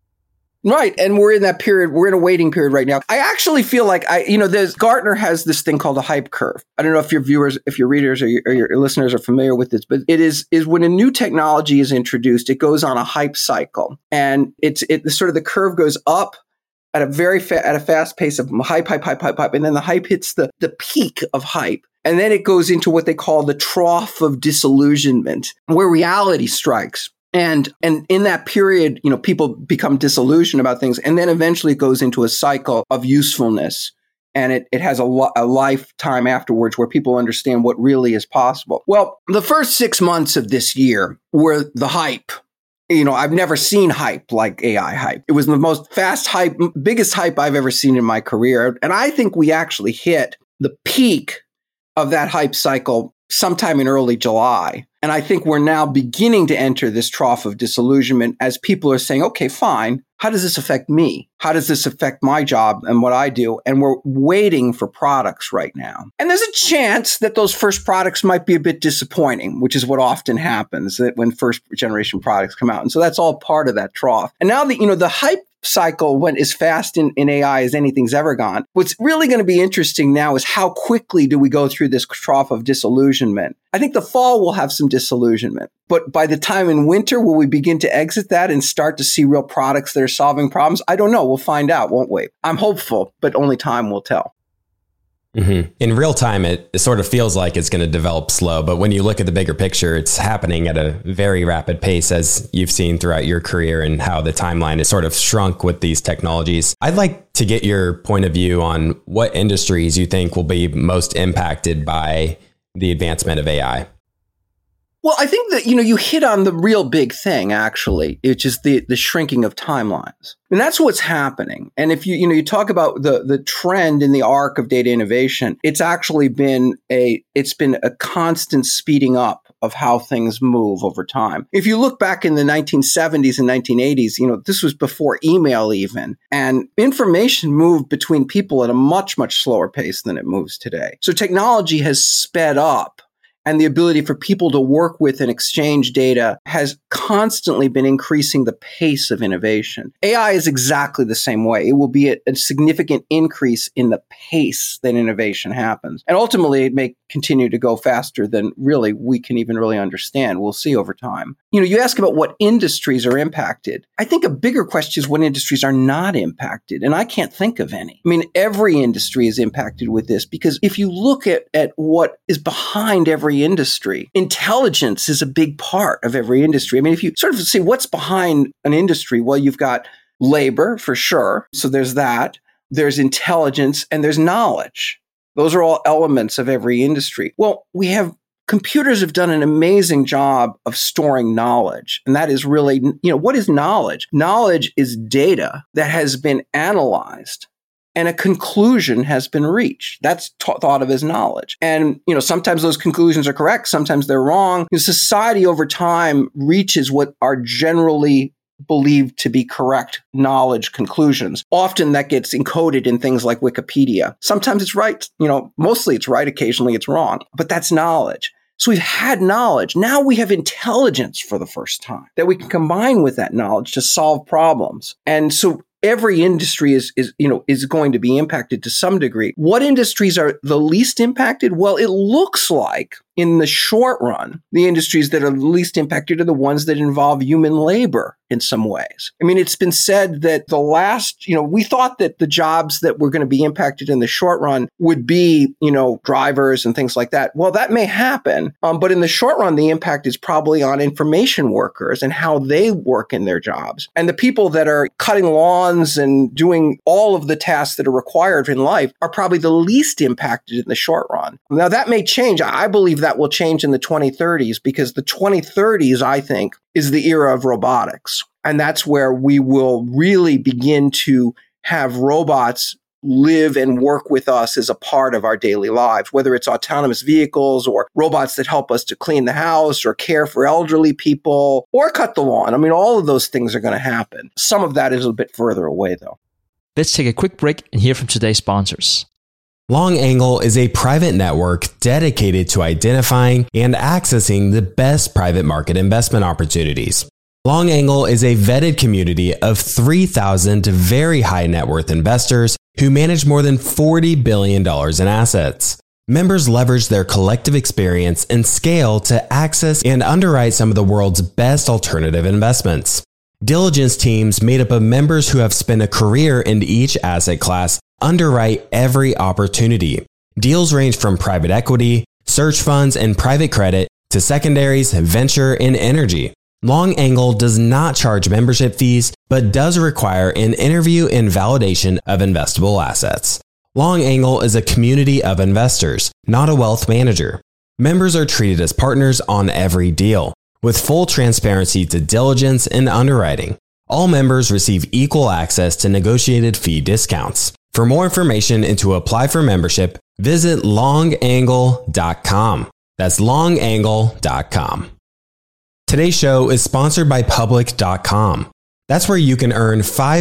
Right. And we're in that period. We're in a waiting period right now. I actually feel like Gartner has this thing called a hype curve. I don't know if your viewers, if your readers or your listeners are familiar with this, but it is when a new technology is introduced, it goes on a hype cycle, and the curve goes up at a fast pace of hype, and then the hype hits the peak of hype. And then it goes into what they call the trough of disillusionment, where reality strikes. And in that period, people become disillusioned about things. And then eventually it goes into a cycle of usefulness. And it has a lifetime afterwards where people understand what really is possible. Well, the first 6 months of this year were the hype. I've never seen hype like AI hype. It was the most fast hype, biggest hype I've ever seen in my career. And I think we actually hit the peak of that hype cycle sometime in early July. And I think we're now beginning to enter this trough of disillusionment as people are saying, okay, fine. How does this affect me? How does this affect my job and what I do? And we're waiting for products right now. And there's a chance that those first products might be a bit disappointing, which is what often happens when first generation products come out. And so that's all part of that trough. And now the hype cycle went as fast in AI as anything's ever gone. What's really going to be interesting now is how quickly do we go through this trough of disillusionment? I think the fall will have some disillusionment. But by the time in winter, will we begin to exit that and start to see real products that are solving problems? I don't know. We'll find out, won't we? I'm hopeful, but only time will tell. Mm-hmm. In real time, it sort of feels like it's going to develop slow. But when you look at the bigger picture, it's happening at a very rapid pace, as you've seen throughout your career and how the timeline is sort of shrunk with these technologies. I'd like to get your point of view on what industries you think will be most impacted by the advancement of AI. Well, I think that, you hit on the real big thing, actually, which is the shrinking of timelines. And that's what's happening. And if you talk about the trend in the arc of data innovation, it's actually been a constant speeding up of how things move over time. If you look back in the 1970s and 1980s, this was before email even, and information moved between people at a much, much slower pace than it moves today. So technology has sped up and the ability for people to work with and exchange data has constantly been increasing the pace of innovation. AI is exactly the same way. It will be a significant increase in the pace that innovation happens. And ultimately, it may continue to go faster than really we can even really understand. We'll see over time. You ask about what industries are impacted. I think a bigger question is what industries are not impacted. And I can't think of any. I mean, every industry is impacted with this because if you look at what is behind every industry, intelligence is a big part of every industry. I mean, if you sort of see what's behind an industry, well, you've got labor for sure. So there's that. There's intelligence and there's knowledge. Those are all elements of every industry. Well, computers have done an amazing job of storing knowledge. And that is really, what is knowledge? Knowledge is data that has been analyzed and a conclusion has been reached. That's thought of as knowledge. And, sometimes those conclusions are correct. Sometimes they're wrong. Society over time reaches what are generally believed to be correct knowledge conclusions. Often that gets encoded in things like Wikipedia. Sometimes it's right. Mostly it's right. Occasionally it's wrong. But that's knowledge. So we've had knowledge. Now we have intelligence for the first time that we can combine with that knowledge to solve problems. And so every industry is going to be impacted to some degree. What industries are the least impacted? Well, it looks like in the short run, the industries that are the least impacted are the ones that involve human labor in some ways. I mean, it's been said that we thought that the jobs that were going to be impacted in the short run would be, drivers and things like that. Well, that may happen. But in the short run, the impact is probably on information workers and how they work in their jobs. And the people that are cutting lawns and doing all of the tasks that are required in life are probably the least impacted in the short run. Now, that may change. I believe that will change in the 2030s because the 2030s, I think, is the era of robotics. And that's where we will really begin to have robots live and work with us as a part of our daily lives, whether it's autonomous vehicles or robots that help us to clean the house or care for elderly people or cut the lawn. I mean, all of those things are going to happen. Some of that is a bit further away, though. Let's take a quick break and hear from today's sponsors. LongAngle is a private network dedicated to identifying and accessing the best private market investment opportunities. LongAngle is a vetted community of 3,000 very high net worth investors who manage more than $40 billion in assets. Members leverage their collective experience and scale to access and underwrite some of the world's best alternative investments. Diligence teams made up of members who have spent a career in each asset class underwrite every opportunity. Deals range from private equity, search funds, and private credit to secondaries, venture, and energy. LongAngle does not charge membership fees, but does require an interview and validation of investable assets. LongAngle is a community of investors, not a wealth manager. Members are treated as partners on every deal, with full transparency to diligence and underwriting. All members receive equal access to negotiated fee discounts. For more information and to apply for membership, visit longangle.com. That's longangle.com. Today's show is sponsored by Public.com. That's where you can earn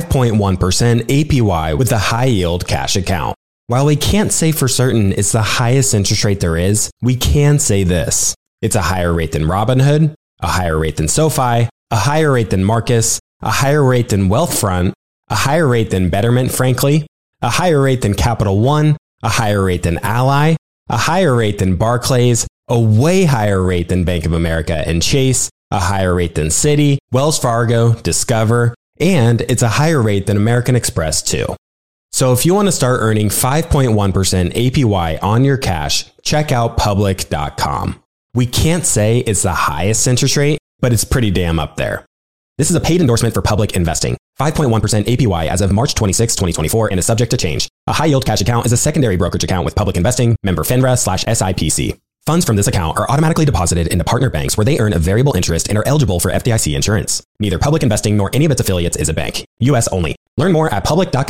5.1% APY with a high-yield cash account. While we can't say for certain it's the highest interest rate there is, we can say this. It's a higher rate than Robinhood, a higher rate than SoFi, a higher rate than Marcus, a higher rate than Wealthfront, a higher rate than Betterment, frankly, a higher rate than Capital One, a higher rate than Ally, a higher rate than Barclays, a way higher rate than Bank of America and Chase, a higher rate than Citi, Wells Fargo, Discover, and it's a higher rate than American Express too. So if you want to start earning 5.1% APY on your cash, check out Public.com. We can't say it's the highest interest rate, but it's pretty damn up there. This is a paid endorsement for Public Investing. 5.1% APY as of March 26, 2024 and is subject to change. A high-yield cash account is a secondary brokerage account with Public Investing, member FINRA/SIPC. Funds from this account are automatically deposited into partner banks where they earn a variable interest and are eligible for FDIC insurance. Neither Public Investing nor any of its affiliates is a bank. U.S. only. Learn more at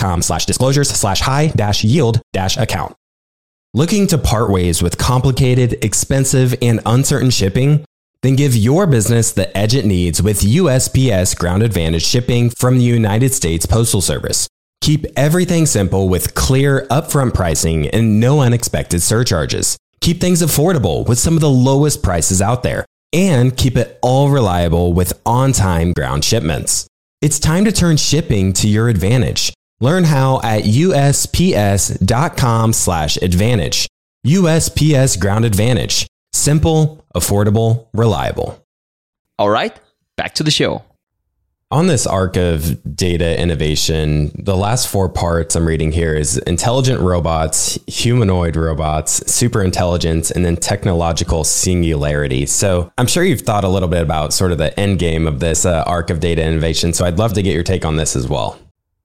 public.com/disclosures/high-yield-account. Looking to part ways with complicated, expensive, and uncertain shipping? Then give your business the edge it needs with USPS Ground Advantage shipping from the United States Postal Service. Keep everything simple with clear, upfront pricing and no unexpected surcharges. Keep things affordable with some of the lowest prices out there, and keep it all reliable with on-time ground shipments. It's time to turn shipping to your advantage. Learn how at USPS.com/advantage. USPS Ground Advantage. Simple, affordable, reliable. All right, back to the show. On this arc of data innovation, the last 4 parts I'm reading here is intelligent robots, humanoid robots, superintelligence, and then technological singularity. So I'm sure you've thought a little bit about sort of the end game of this arc of data innovation. So I'd love to get your take on this as well.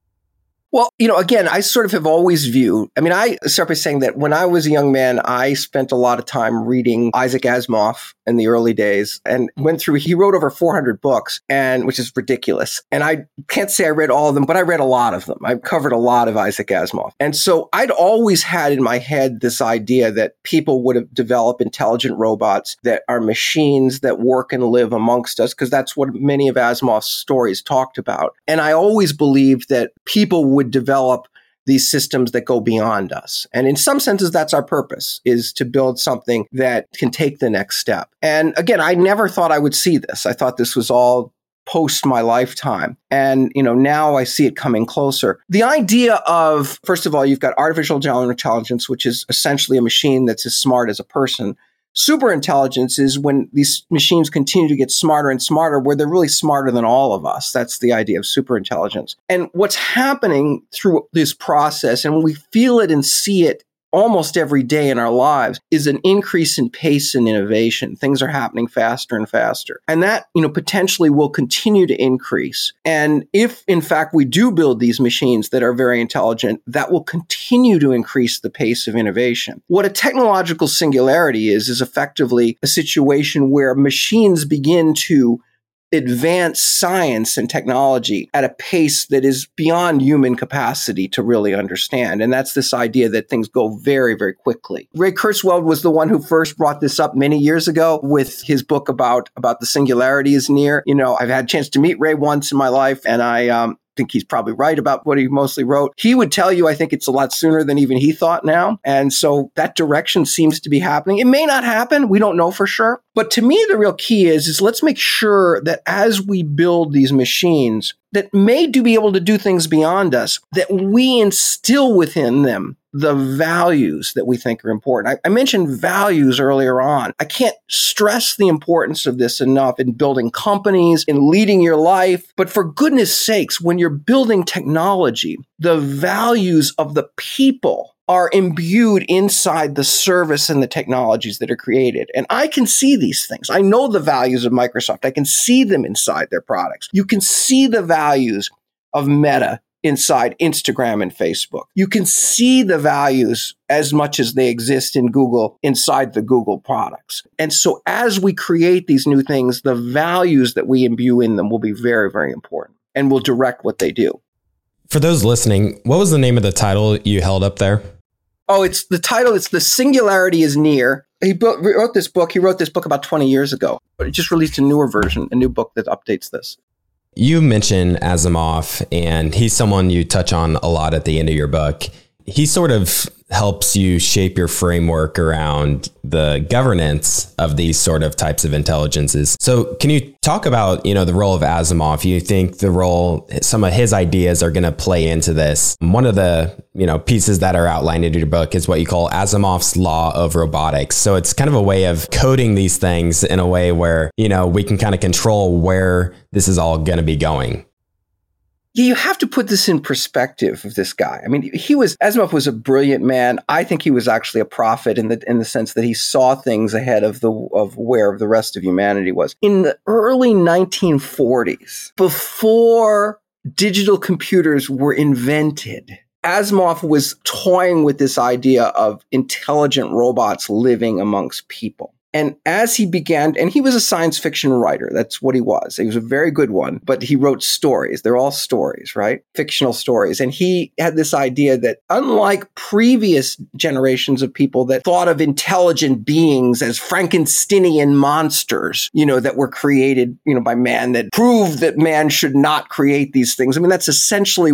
Well, again, I sort of have always viewed, I start by saying that when I was a young man, I spent a lot of time reading Isaac Asimov in the early days and he wrote over 400 books, which is ridiculous. And I can't say I read all of them, but I read a lot of them. I've covered a lot of Isaac Asimov. And so I'd always had in my head this idea that people would have developed intelligent robots that are machines that work and live amongst us, because that's what many of Asimov's stories talked about. And I always believed that people would develop these systems that go beyond us. And in some senses, that's our purpose, is to build something that can take the next step. And again, I never thought I would see this. I thought this was all post my lifetime. And, now I see it coming closer. The idea of, first of all, you've got artificial general intelligence, which is essentially a machine that's as smart as a person. Superintelligence is when these machines continue to get smarter and smarter, where they're really smarter than all of us. That's the idea of superintelligence. And what's happening through this process, and we feel it and see it almost every day in our lives, is an increase in pace and innovation. Things are happening faster and faster. And that, potentially will continue to increase. And if, in fact, we do build these machines that are very intelligent, that will continue to increase the pace of innovation. What a technological singularity is effectively a situation where machines begin to advance science and technology at a pace that is beyond human capacity to really understand. And that's this idea that things go very, very quickly. Ray Kurzweil was the one who first brought this up many years ago with his book about the singularity is near. I've had a chance to meet Ray once in my life, and I think he's probably right about what he mostly wrote. He would tell you, I think it's a lot sooner than even he thought now. And so that direction seems to be happening. It may not happen. We don't know for sure. But to me, the real key is let's make sure that as we build these machines that may be able to do things beyond us, that we instill within them the values that we think are important. I mentioned values earlier on. I can't stress the importance of this enough in building companies, in leading your life. But for goodness sakes, when you're building technology, the values of the people are imbued inside the service and the technologies that are created. And I can see these things. I know the values of Microsoft. I can see them inside their products. You can see the values of Meta inside Instagram and Facebook. You can see the values as much as they exist in Google inside the Google products. And so as we create these new things, the values that we imbue in them will be very, very important and will direct what they do. For those listening, what was the name of the title you held up there? Oh, it's the title. It's The Singularity is Near. He wrote this book. He wrote this book about 20 years ago, but he just released a newer version, a new book that updates this. You mentioned Asimov, and he's someone you touch on a lot at the end of your book. He sort of helps you shape your framework around the governance of these sort of types of intelligences. So can you talk about, the role of Asimov? You think the role, some of his ideas are going to play into this? One of the, pieces that are outlined in your book is what you call Asimov's law of robotics. So it's kind of a way of coding these things in a way where, we can kind of control where this is all going to be going. Yeah, you have to put this in perspective of this guy. I mean, Asimov was a brilliant man. I think he was actually a prophet in the sense that he saw things ahead of where the rest of humanity was. In the early 1940s, before digital computers were invented, Asimov was toying with this idea of intelligent robots living amongst people. And as he began, and he was a science fiction writer, that's what he was. He was a very good one, but he wrote stories. They're all stories, right? Fictional stories. And he had this idea that unlike previous generations of people that thought of intelligent beings as Frankensteinian monsters, that were created, by man, that proved that man should not create these things. I mean, that's essentially what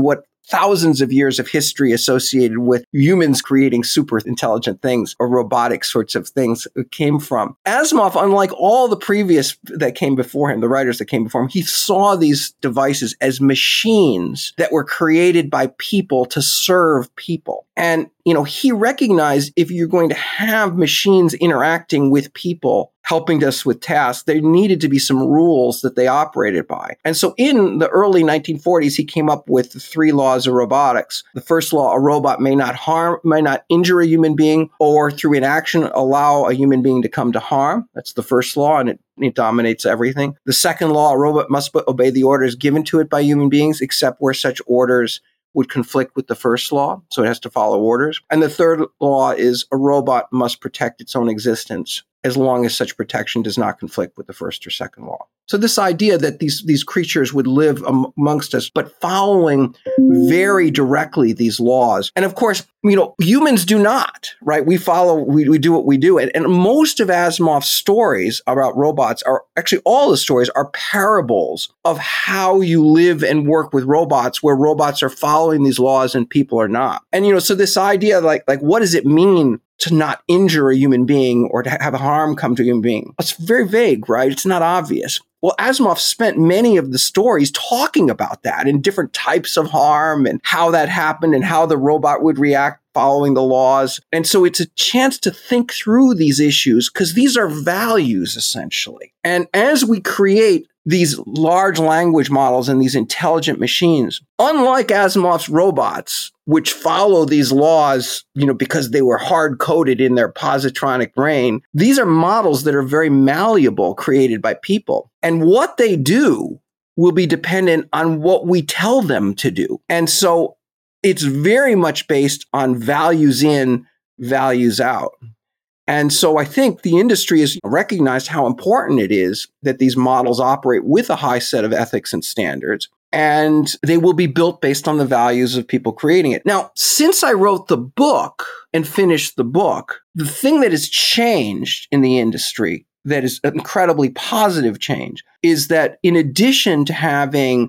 thousands of years of history associated with humans creating super intelligent things or robotic sorts of things came from. Asimov, unlike all the previous that came before him, the writers that came before him, he saw these devices as machines that were created by people to serve people. And, he recognized if you're going to have machines interacting with people, helping us with tasks, there needed to be some rules that they operated by. And so in the early 1940s, he came up with the 3 laws of robotics. The first law, a robot may not injure a human being, or through inaction allow a human being to come to harm. That's the first law, and it dominates everything. The second law, a robot must obey the orders given to it by human beings, except where such orders would conflict with the first law, so it has to follow orders. And the third law is a robot must protect its own existence as long as such protection does not conflict with the first or second law. So this idea that these creatures would live amongst us, but following very directly these laws. And of course, humans do not, right? We do what we do. And most of Asimov's stories about robots actually all the stories are parables of how you live and work with robots, where robots are following these laws and people are not. And, so this idea, like what does it mean to not injure a human being or to have harm come to a human being? It's very vague, right? It's not obvious. Well, Asimov spent many of the stories talking about that and different types of harm and how that happened and how the robot would react following the laws. And so it's a chance to think through these issues because these are values, essentially. And as we create these large language models and these intelligent machines, unlike Asimov's robots, which follow these laws, because they were hard-coded in their positronic brain, these are models that are very malleable, created by people. And what they do will be dependent on what we tell them to do. And so it's very much based on values in, values out. And so I think the industry has recognized how important it is that these models operate with a high set of ethics and standards, and they will be built based on the values of people creating it. Now, since I wrote the book and finished the book, the thing that has changed in the industry that is an incredibly positive change is that in addition to having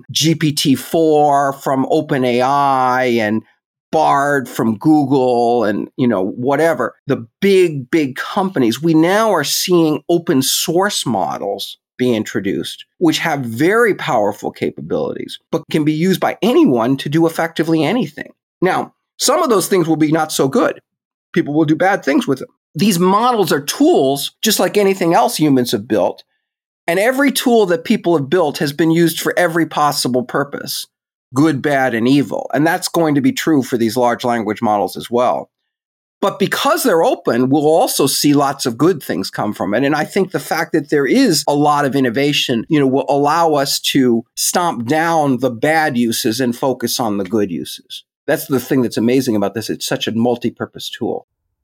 GPT-4 from OpenAI and Bard from Google and, whatever, the big companies, we now are seeing open source models be introduced, which have very powerful capabilities, but can be used by anyone to do effectively anything. Now, some of those things will be not so good. People will do bad things with them. These models are tools, just like anything else humans have built. And every tool that people have built has been used for every possible purpose, good, bad, and evil. And that's going to be true for these large language models as well. But because they're open, we'll also see lots of good things come from it. And I think the fact that there is a lot of innovation, will allow us to stomp down the bad uses and focus on the good uses. That's the thing that's amazing about this. It's such a multi-purpose tool.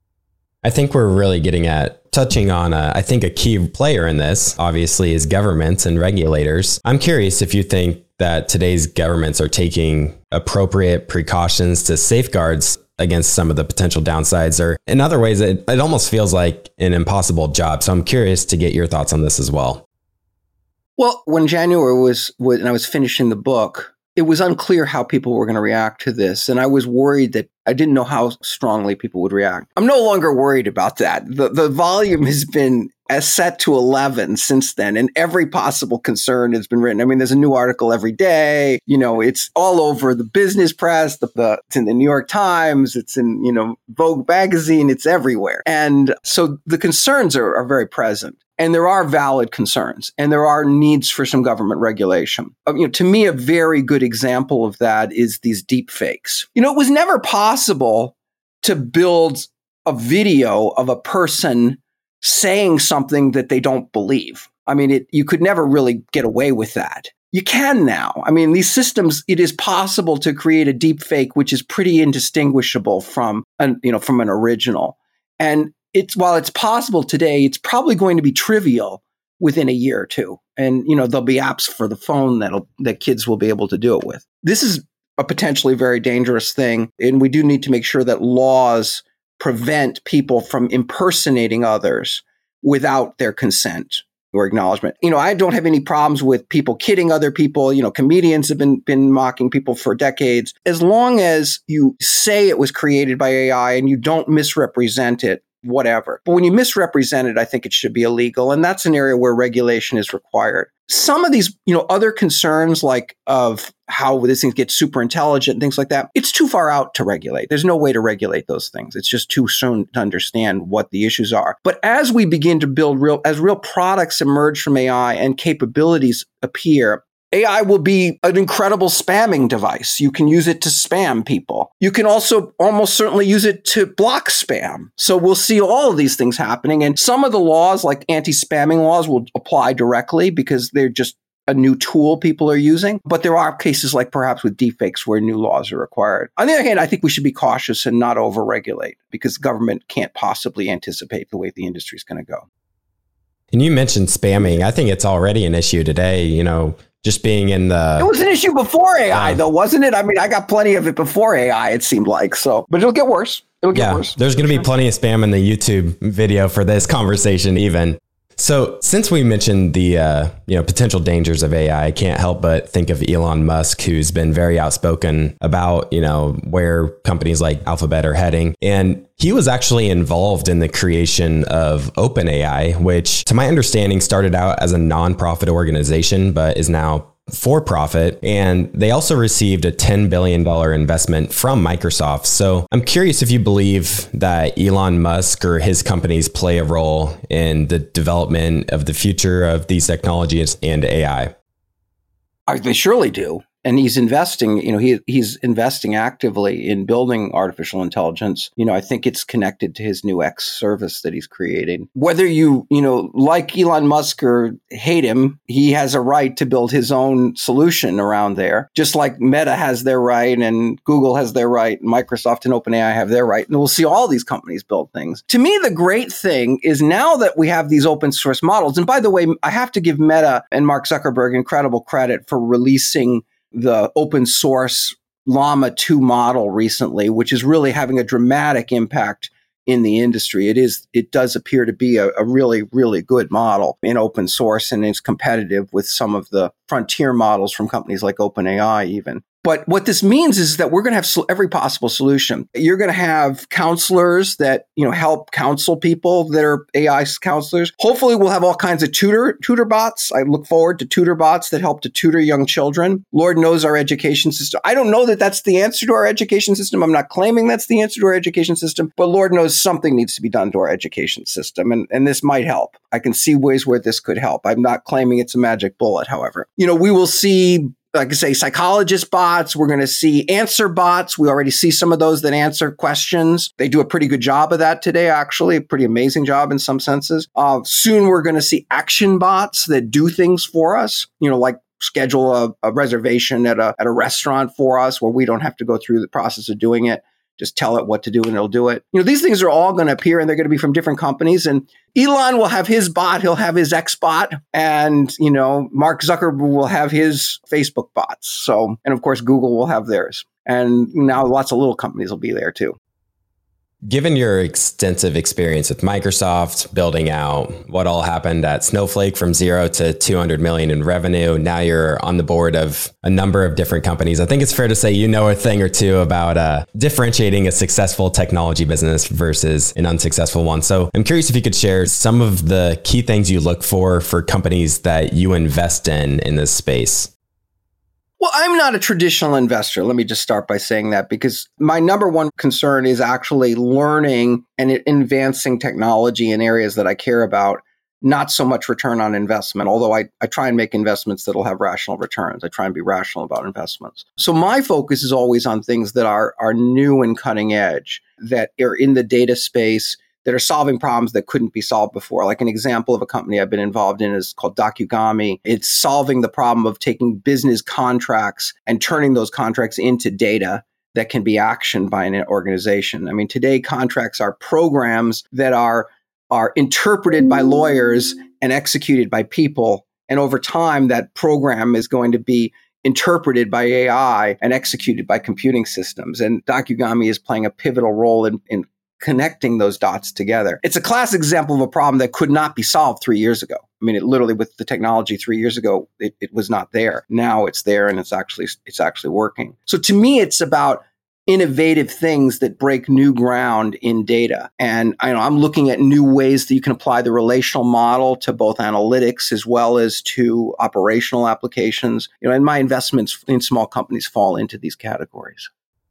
I think we're really touching on, I think a key player in this, obviously, is governments and regulators. I'm curious if you think that today's governments are taking appropriate precautions to safeguards against some of the potential downsides, or in other ways, it almost feels like an impossible job. So I'm curious to get your thoughts on this as well. Well, when January and I was finishing the book, it was unclear how people were going to react to this. And I was worried that I didn't know how strongly people would react. I'm no longer worried about that. The volume has been set to 11 since then, and every possible concern has been written. I mean, there's a new article every day. It's all over the business press. It's in the New York Times. It's in, Vogue magazine. It's everywhere. And so the concerns are very present. And there are valid concerns, and there are needs for some government regulation. To me, a very good example of that is these deep fakes. It was never possible to build a video of a person saying something that they don't believe. I mean, you could never really get away with that. You can now. I mean, these systems, it is possible to create a deep fake, which is pretty indistinguishable from an original. And while it's possible today, it's probably going to be trivial within a year or two. And, there'll be apps for the phone that kids will be able to do it with. This is a potentially very dangerous thing. And we do need to make sure that laws prevent people from impersonating others without their consent. or acknowledgement. I don't have any problems with people kidding other people. Comedians have been mocking people for decades. As long as you say it was created by AI and you don't misrepresent it, whatever. But when you misrepresent it, I think it should be illegal. And that's an area where regulation is required. Some of these, other concerns like of how this thing gets super intelligent and things like that, it's too far out to regulate. There's no way to regulate those things. It's just too soon to understand what the issues are. But as we begin to build as real products emerge from AI and capabilities appear, AI will be an incredible spamming device. You can use it to spam people. You can also almost certainly use it to block spam. So we'll see all of these things happening. And some of the laws, like anti-spamming laws, will apply directly because they're just a new tool people are using. But there are cases like perhaps with deepfakes where new laws are required. On the other hand, I think we should be cautious and not over-regulate because government can't possibly anticipate the way the industry is going to go. And you mentioned spamming. I think it's already an issue today, just being in the... It was an issue before AI, though, wasn't it? I mean, I got plenty of it before AI, it seemed like. So, but it'll get worse. It'll get worse. There's going to be plenty of spam in the YouTube video for this conversation even. So since we mentioned the potential dangers of AI, I can't help but think of Elon Musk, who's been very outspoken about, where companies like Alphabet are heading. And he was actually involved in the creation of OpenAI, which to my understanding started out as a nonprofit organization, but is now for profit. And they also received a $10 billion investment from Microsoft. So I'm curious if you believe that Elon Musk or his companies play a role in the development of the future of these technologies and AI. They surely do. And he's investing, he's investing actively in building artificial intelligence. I think it's connected to his new X service that he's creating. Whether you like Elon Musk or hate him, he has a right to build his own solution around there. Just like Meta has their right and Google has their right, and Microsoft and OpenAI have their right. And we'll see all these companies build things. To me, the great thing is now that we have these open source models, and by the way, I have to give Meta and Mark Zuckerberg incredible credit for releasing the open source Llama 2 model recently, which is really having a dramatic impact in the industry. It does appear to be a really, really good model in open source, and it's competitive with some of the frontier models from companies like OpenAI even. But what this means is that we're going to have every possible solution. You're going to have counselors that, help counsel people that are AI counselors. Hopefully we'll have all kinds of tutor bots. I look forward to tutor bots that help to tutor young children. Lord knows our education system. I don't know that that's the answer to our education system. I'm not claiming that's the answer to our education system, but Lord knows something needs to be done to our education system. And this might help. I can see ways where this could help. I'm not claiming it's a magic bullet, however. We will see, like I say, psychologist bots. We're going to see answer bots. We already see some of those that answer questions. They do a pretty good job of that today, actually, a pretty amazing job in some senses. Soon we're going to see action bots that do things for us, like schedule a reservation at a restaurant for us where we don't have to go through the process of doing it. Just tell it what to do and it'll do it. These things are all going to appear and they're going to be from different companies. And Elon will have his bot. He'll have his X bot. And, Mark Zuckerberg will have his Facebook bots. So, and of course, Google will have theirs. And now lots of little companies will be there too. Given your extensive experience with Microsoft, building out what all happened at Snowflake from 0 to 200 million in revenue, now you're on the board of a number of different companies. I think it's fair to say you know a thing or two about differentiating a successful technology business versus an unsuccessful one. So I'm curious if you could share some of the key things you look for companies that you invest in this space. Well, I'm not a traditional investor. Let me just start by saying that, because my number one concern is actually learning and advancing technology in areas that I care about, not so much return on investment, although I try and make investments that'll have rational returns. I try and be rational about investments. So my focus is always on things that are new and cutting edge, that are in the data space, that are solving problems that couldn't be solved before. Like an example of a company I've been involved in is called Dokugami. It's solving the problem of taking business contracts and turning those contracts into data that can be actioned by an organization. I mean, today contracts are programs that are interpreted by lawyers and executed by people. And over time, that program is going to be interpreted by AI and executed by computing systems. And Dokugami is playing a pivotal role in connecting those dots together. It's a classic example of a problem that could not be solved 3 years ago. I mean, it literally, with the technology 3 years ago, it was not there. Now it's there, and it's actually working. So to me, it's about innovative things that break new ground in data. And I'm looking at new ways that you can apply the relational model to both analytics as well as to operational applications. And my investments in small companies fall into these categories.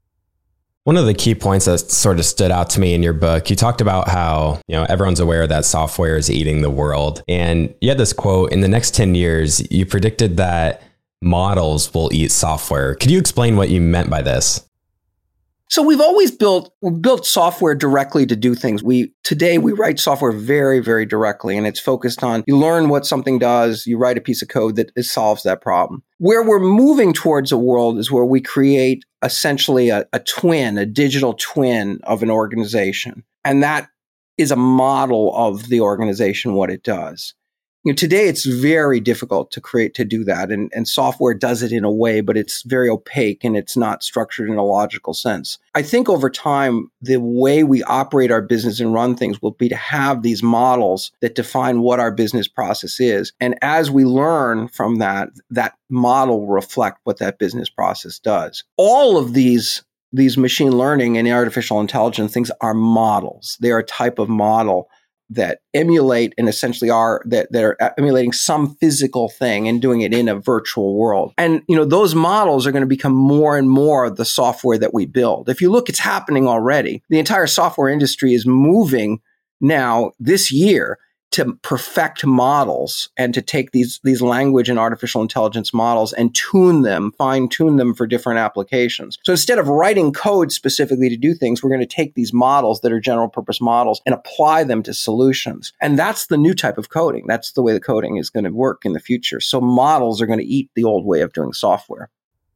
One of the key points that sort of stood out to me in your book, you talked about how, everyone's aware that software is eating the world. And you had this quote, in the next 10 years, you predicted that models will eat software. Could you explain what you meant by this? So we've always built software directly to do things. Today we write software very, very directly, and it's focused on, you learn what something does, you write a piece of code that solves that problem. Where we're moving towards a world is where we create essentially a digital twin of an organization. And that is a model of the organization, what it does. Today it's very difficult to do that. And software does it in a way, but it's very opaque and it's not structured in a logical sense. I think over time, the way we operate our business and run things will be to have these models that define what our business process is. And as we learn from that model will reflect what that business process does. All of these machine learning and artificial intelligence things are models. They are a type of model that emulate and essentially are emulating some physical thing and doing it in a virtual world. And, those models are going to become more and more the software that we build. If you look, it's happening already. The entire software industry is moving now this year to perfect models and to take these language and artificial intelligence models and fine tune them for different applications. So instead of writing code specifically to do things, we're going to take these models that are general purpose models and apply them to solutions. And that's the new type of coding. That's the way the coding is going to work in the future. So models are going to eat the old way of doing software.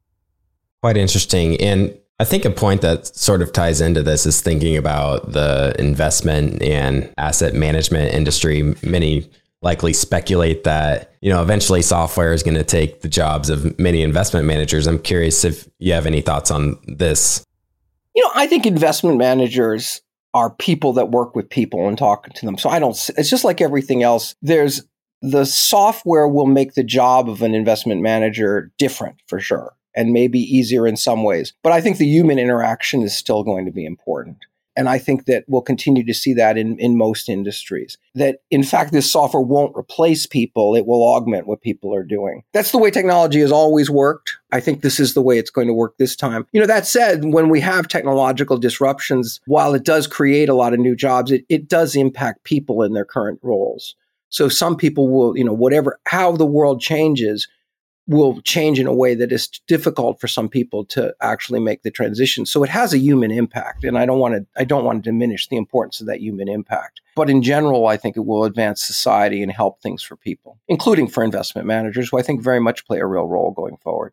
Quite interesting. And I think a point that sort of ties into this is thinking about the investment and asset management industry. Many likely speculate that, eventually software is going to take the jobs of many investment managers. I'm curious if you have any thoughts on this. I think investment managers are people that work with people and talk to them. So it's just like everything else. The software will make the job of an investment manager different for sure, and maybe easier in some ways. But I think the human interaction is still going to be important. And I think that we'll continue to see that in most industries. That, in fact, this software won't replace people. It will augment what people are doing. That's the way technology has always worked. I think this is the way it's going to work this time. That said, when we have technological disruptions, while it does create a lot of new jobs, it does impact people in their current roles. So some people will, how the world changes, will change in a way that is difficult for some people to actually make the transition. So it has a human impact, and I don't want to diminish the importance of that human impact. But in general, I think it will advance society and help things for people, including for investment managers, who I think very much play a real role going forward.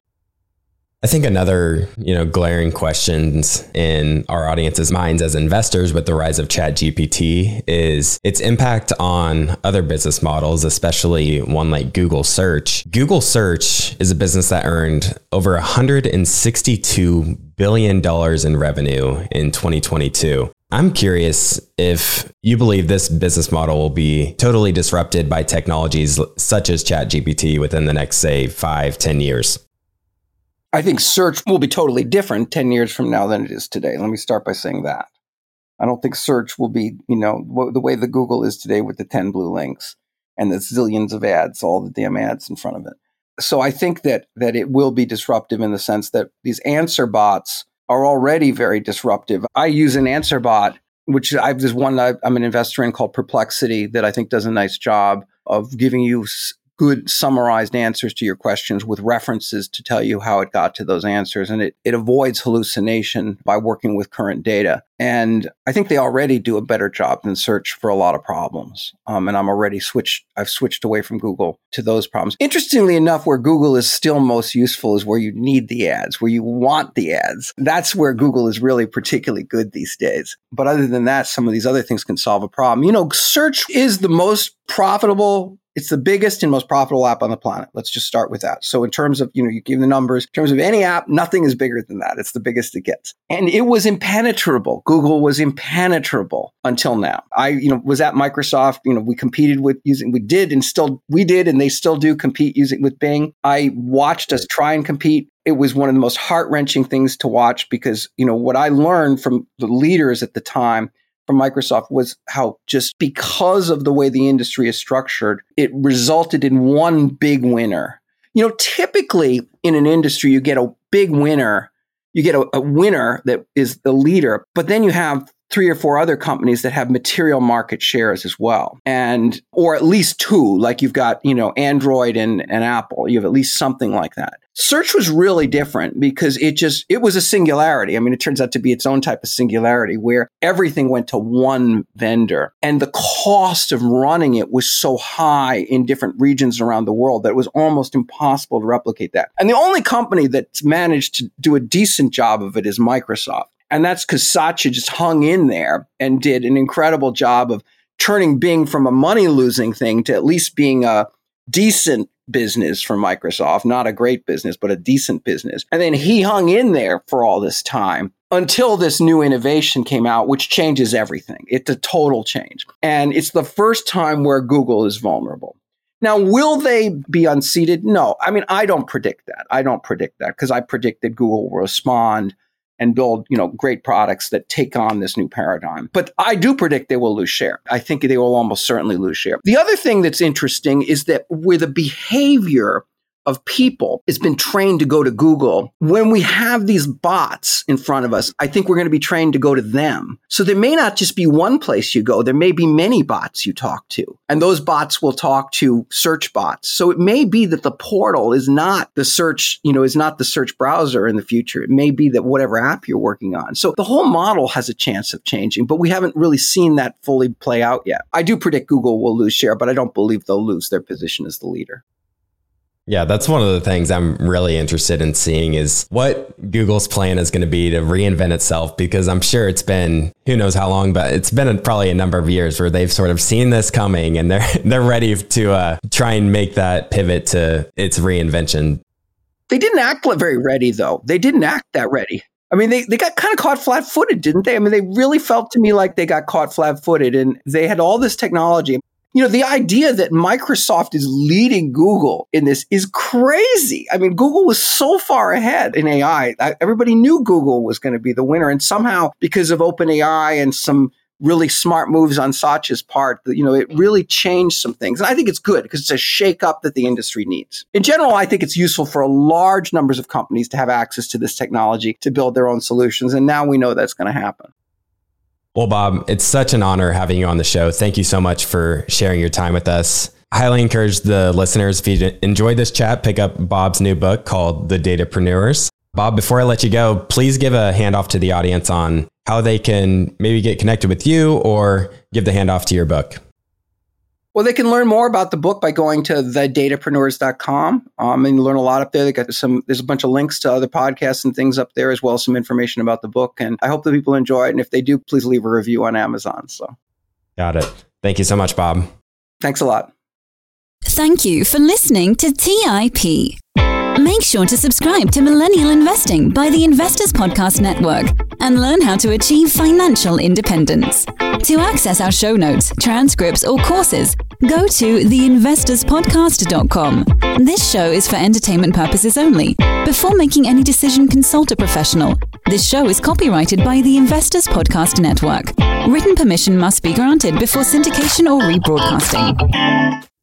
I think another, glaring questions in our audience's minds as investors with the rise of ChatGPT is its impact on other business models, especially one like Google Search. Google Search is a business that earned over $162 billion in revenue in 2022. I'm curious if you believe this business model will be totally disrupted by technologies such as ChatGPT within the next, say, 5-10 years. I think search will be totally different 10 years from now than it is today. Let me start by saying that. I don't think search will be, the way the Google is today with the 10 blue links and the zillions of ads, all the damn ads in front of it. So I think that it will be disruptive in the sense that these answer bots are already very disruptive. I use an answer bot, which there's one I'm an investor in called Perplexity that I think does a nice job of giving you good summarized answers to your questions with references to tell you how it got to those answers. And it avoids hallucination by working with current data. And I think they already do a better job than search for a lot of problems. And I've switched away from Google to those problems. Interestingly enough, where Google is still most useful is where you need the ads, where you want the ads. That's where Google is really particularly good these days. But other than that, some of these other things can solve a problem. Search is the most profitable It's the biggest and most profitable app on the planet. Let's just start with that. So in terms of, you give the numbers, in terms of any app, nothing is bigger than that. It's the biggest it gets. And it was impenetrable. Google was impenetrable until now. I, was at Microsoft, we competed with we did, and they still do compete using with Bing. I watched us try and compete. It was one of the most heart-wrenching things to watch because, what I learned from the leaders at the time from Microsoft was how just because of the way the industry is structured, it resulted in one big winner. Typically in an industry, you get a big winner, you get a winner that is the leader, but then you have 3 or 4 other companies that have material market shares as well. Or at least 2, like you've got, Android and Apple. You have at least something like that. Search was really different because it was a singularity. I mean, it turns out to be its own type of singularity where everything went to one vendor. And the cost of running it was so high in different regions around the world that it was almost impossible to replicate that. And the only company that's managed to do a decent job of it is Microsoft. And that's because Satya just hung in there and did an incredible job of turning Bing from a money-losing thing to at least being a decent business for Microsoft, not a great business, but a decent business. And then he hung in there for all this time until this new innovation came out, which changes everything. It's a total change. And it's the first time where Google is vulnerable. Now, will they be unseated? No. I mean, I don't predict that. Because I predict that Google will respond and build, great products that take on this new paradigm. But I do predict they will lose share. I think they will almost certainly lose share. The other thing that's interesting is that where the behavior of people has been trained to go to Google, when we have these bots in front of us, I think we're going to be trained to go to them. So there may not just be one place you go. There may be many bots you talk to. And those bots will talk to search bots. So it may be that the portal is not the search, is not the search browser in the future. It may be that whatever app you're working on. So the whole model has a chance of changing, but we haven't really seen that fully play out yet. I do predict Google will lose share, but I don't believe they'll lose their position as the leader. Yeah, that's one of the things I'm really interested in seeing is what Google's plan is going to be to reinvent itself, because I'm sure it's been, who knows how long, but it's been probably a number of years where they've sort of seen this coming and they're ready to try and make that pivot to its reinvention. They didn't act very ready, though. They didn't act that ready. I mean, they got kind of caught flat-footed, didn't they? I mean, they really felt to me like they got caught flat-footed, and they had all this technology. The idea that Microsoft is leading Google in this is crazy. I mean, Google was so far ahead in AI. Everybody knew Google was going to be the winner. And somehow, because of OpenAI and some really smart moves on Satya's part, it really changed some things. And I think it's good because it's a shake-up that the industry needs. In general, I think it's useful for large numbers of companies to have access to this technology to build their own solutions. And now we know that's going to happen. Well, Bob, it's such an honor having you on the show. Thank you so much for sharing your time with us. I highly encourage the listeners, if you enjoyed this chat, pick up Bob's new book called The Datapreneurs. Bob, before I let you go, please give a handoff to the audience on how they can maybe get connected with you or give the handoff to your book. Well, they can learn more about the book by going to thedatapreneurs.com and learn a lot up there. There's a bunch of links to other podcasts and things up there, as well as some information about the book. And I hope that people enjoy it. And if they do, please leave a review on Amazon. So, got it. Thank you so much, Bob. Thanks a lot. Thank you for listening to TIP. Make sure to subscribe to Millennial Investing by the Investors Podcast Network and learn how to achieve financial independence. To access our show notes, transcripts, or courses, go to theinvestorspodcast.com. This show is for entertainment purposes only. Before making any decision, consult a professional. This show is copyrighted by the Investors Podcast Network. Written permission must be granted before syndication or rebroadcasting.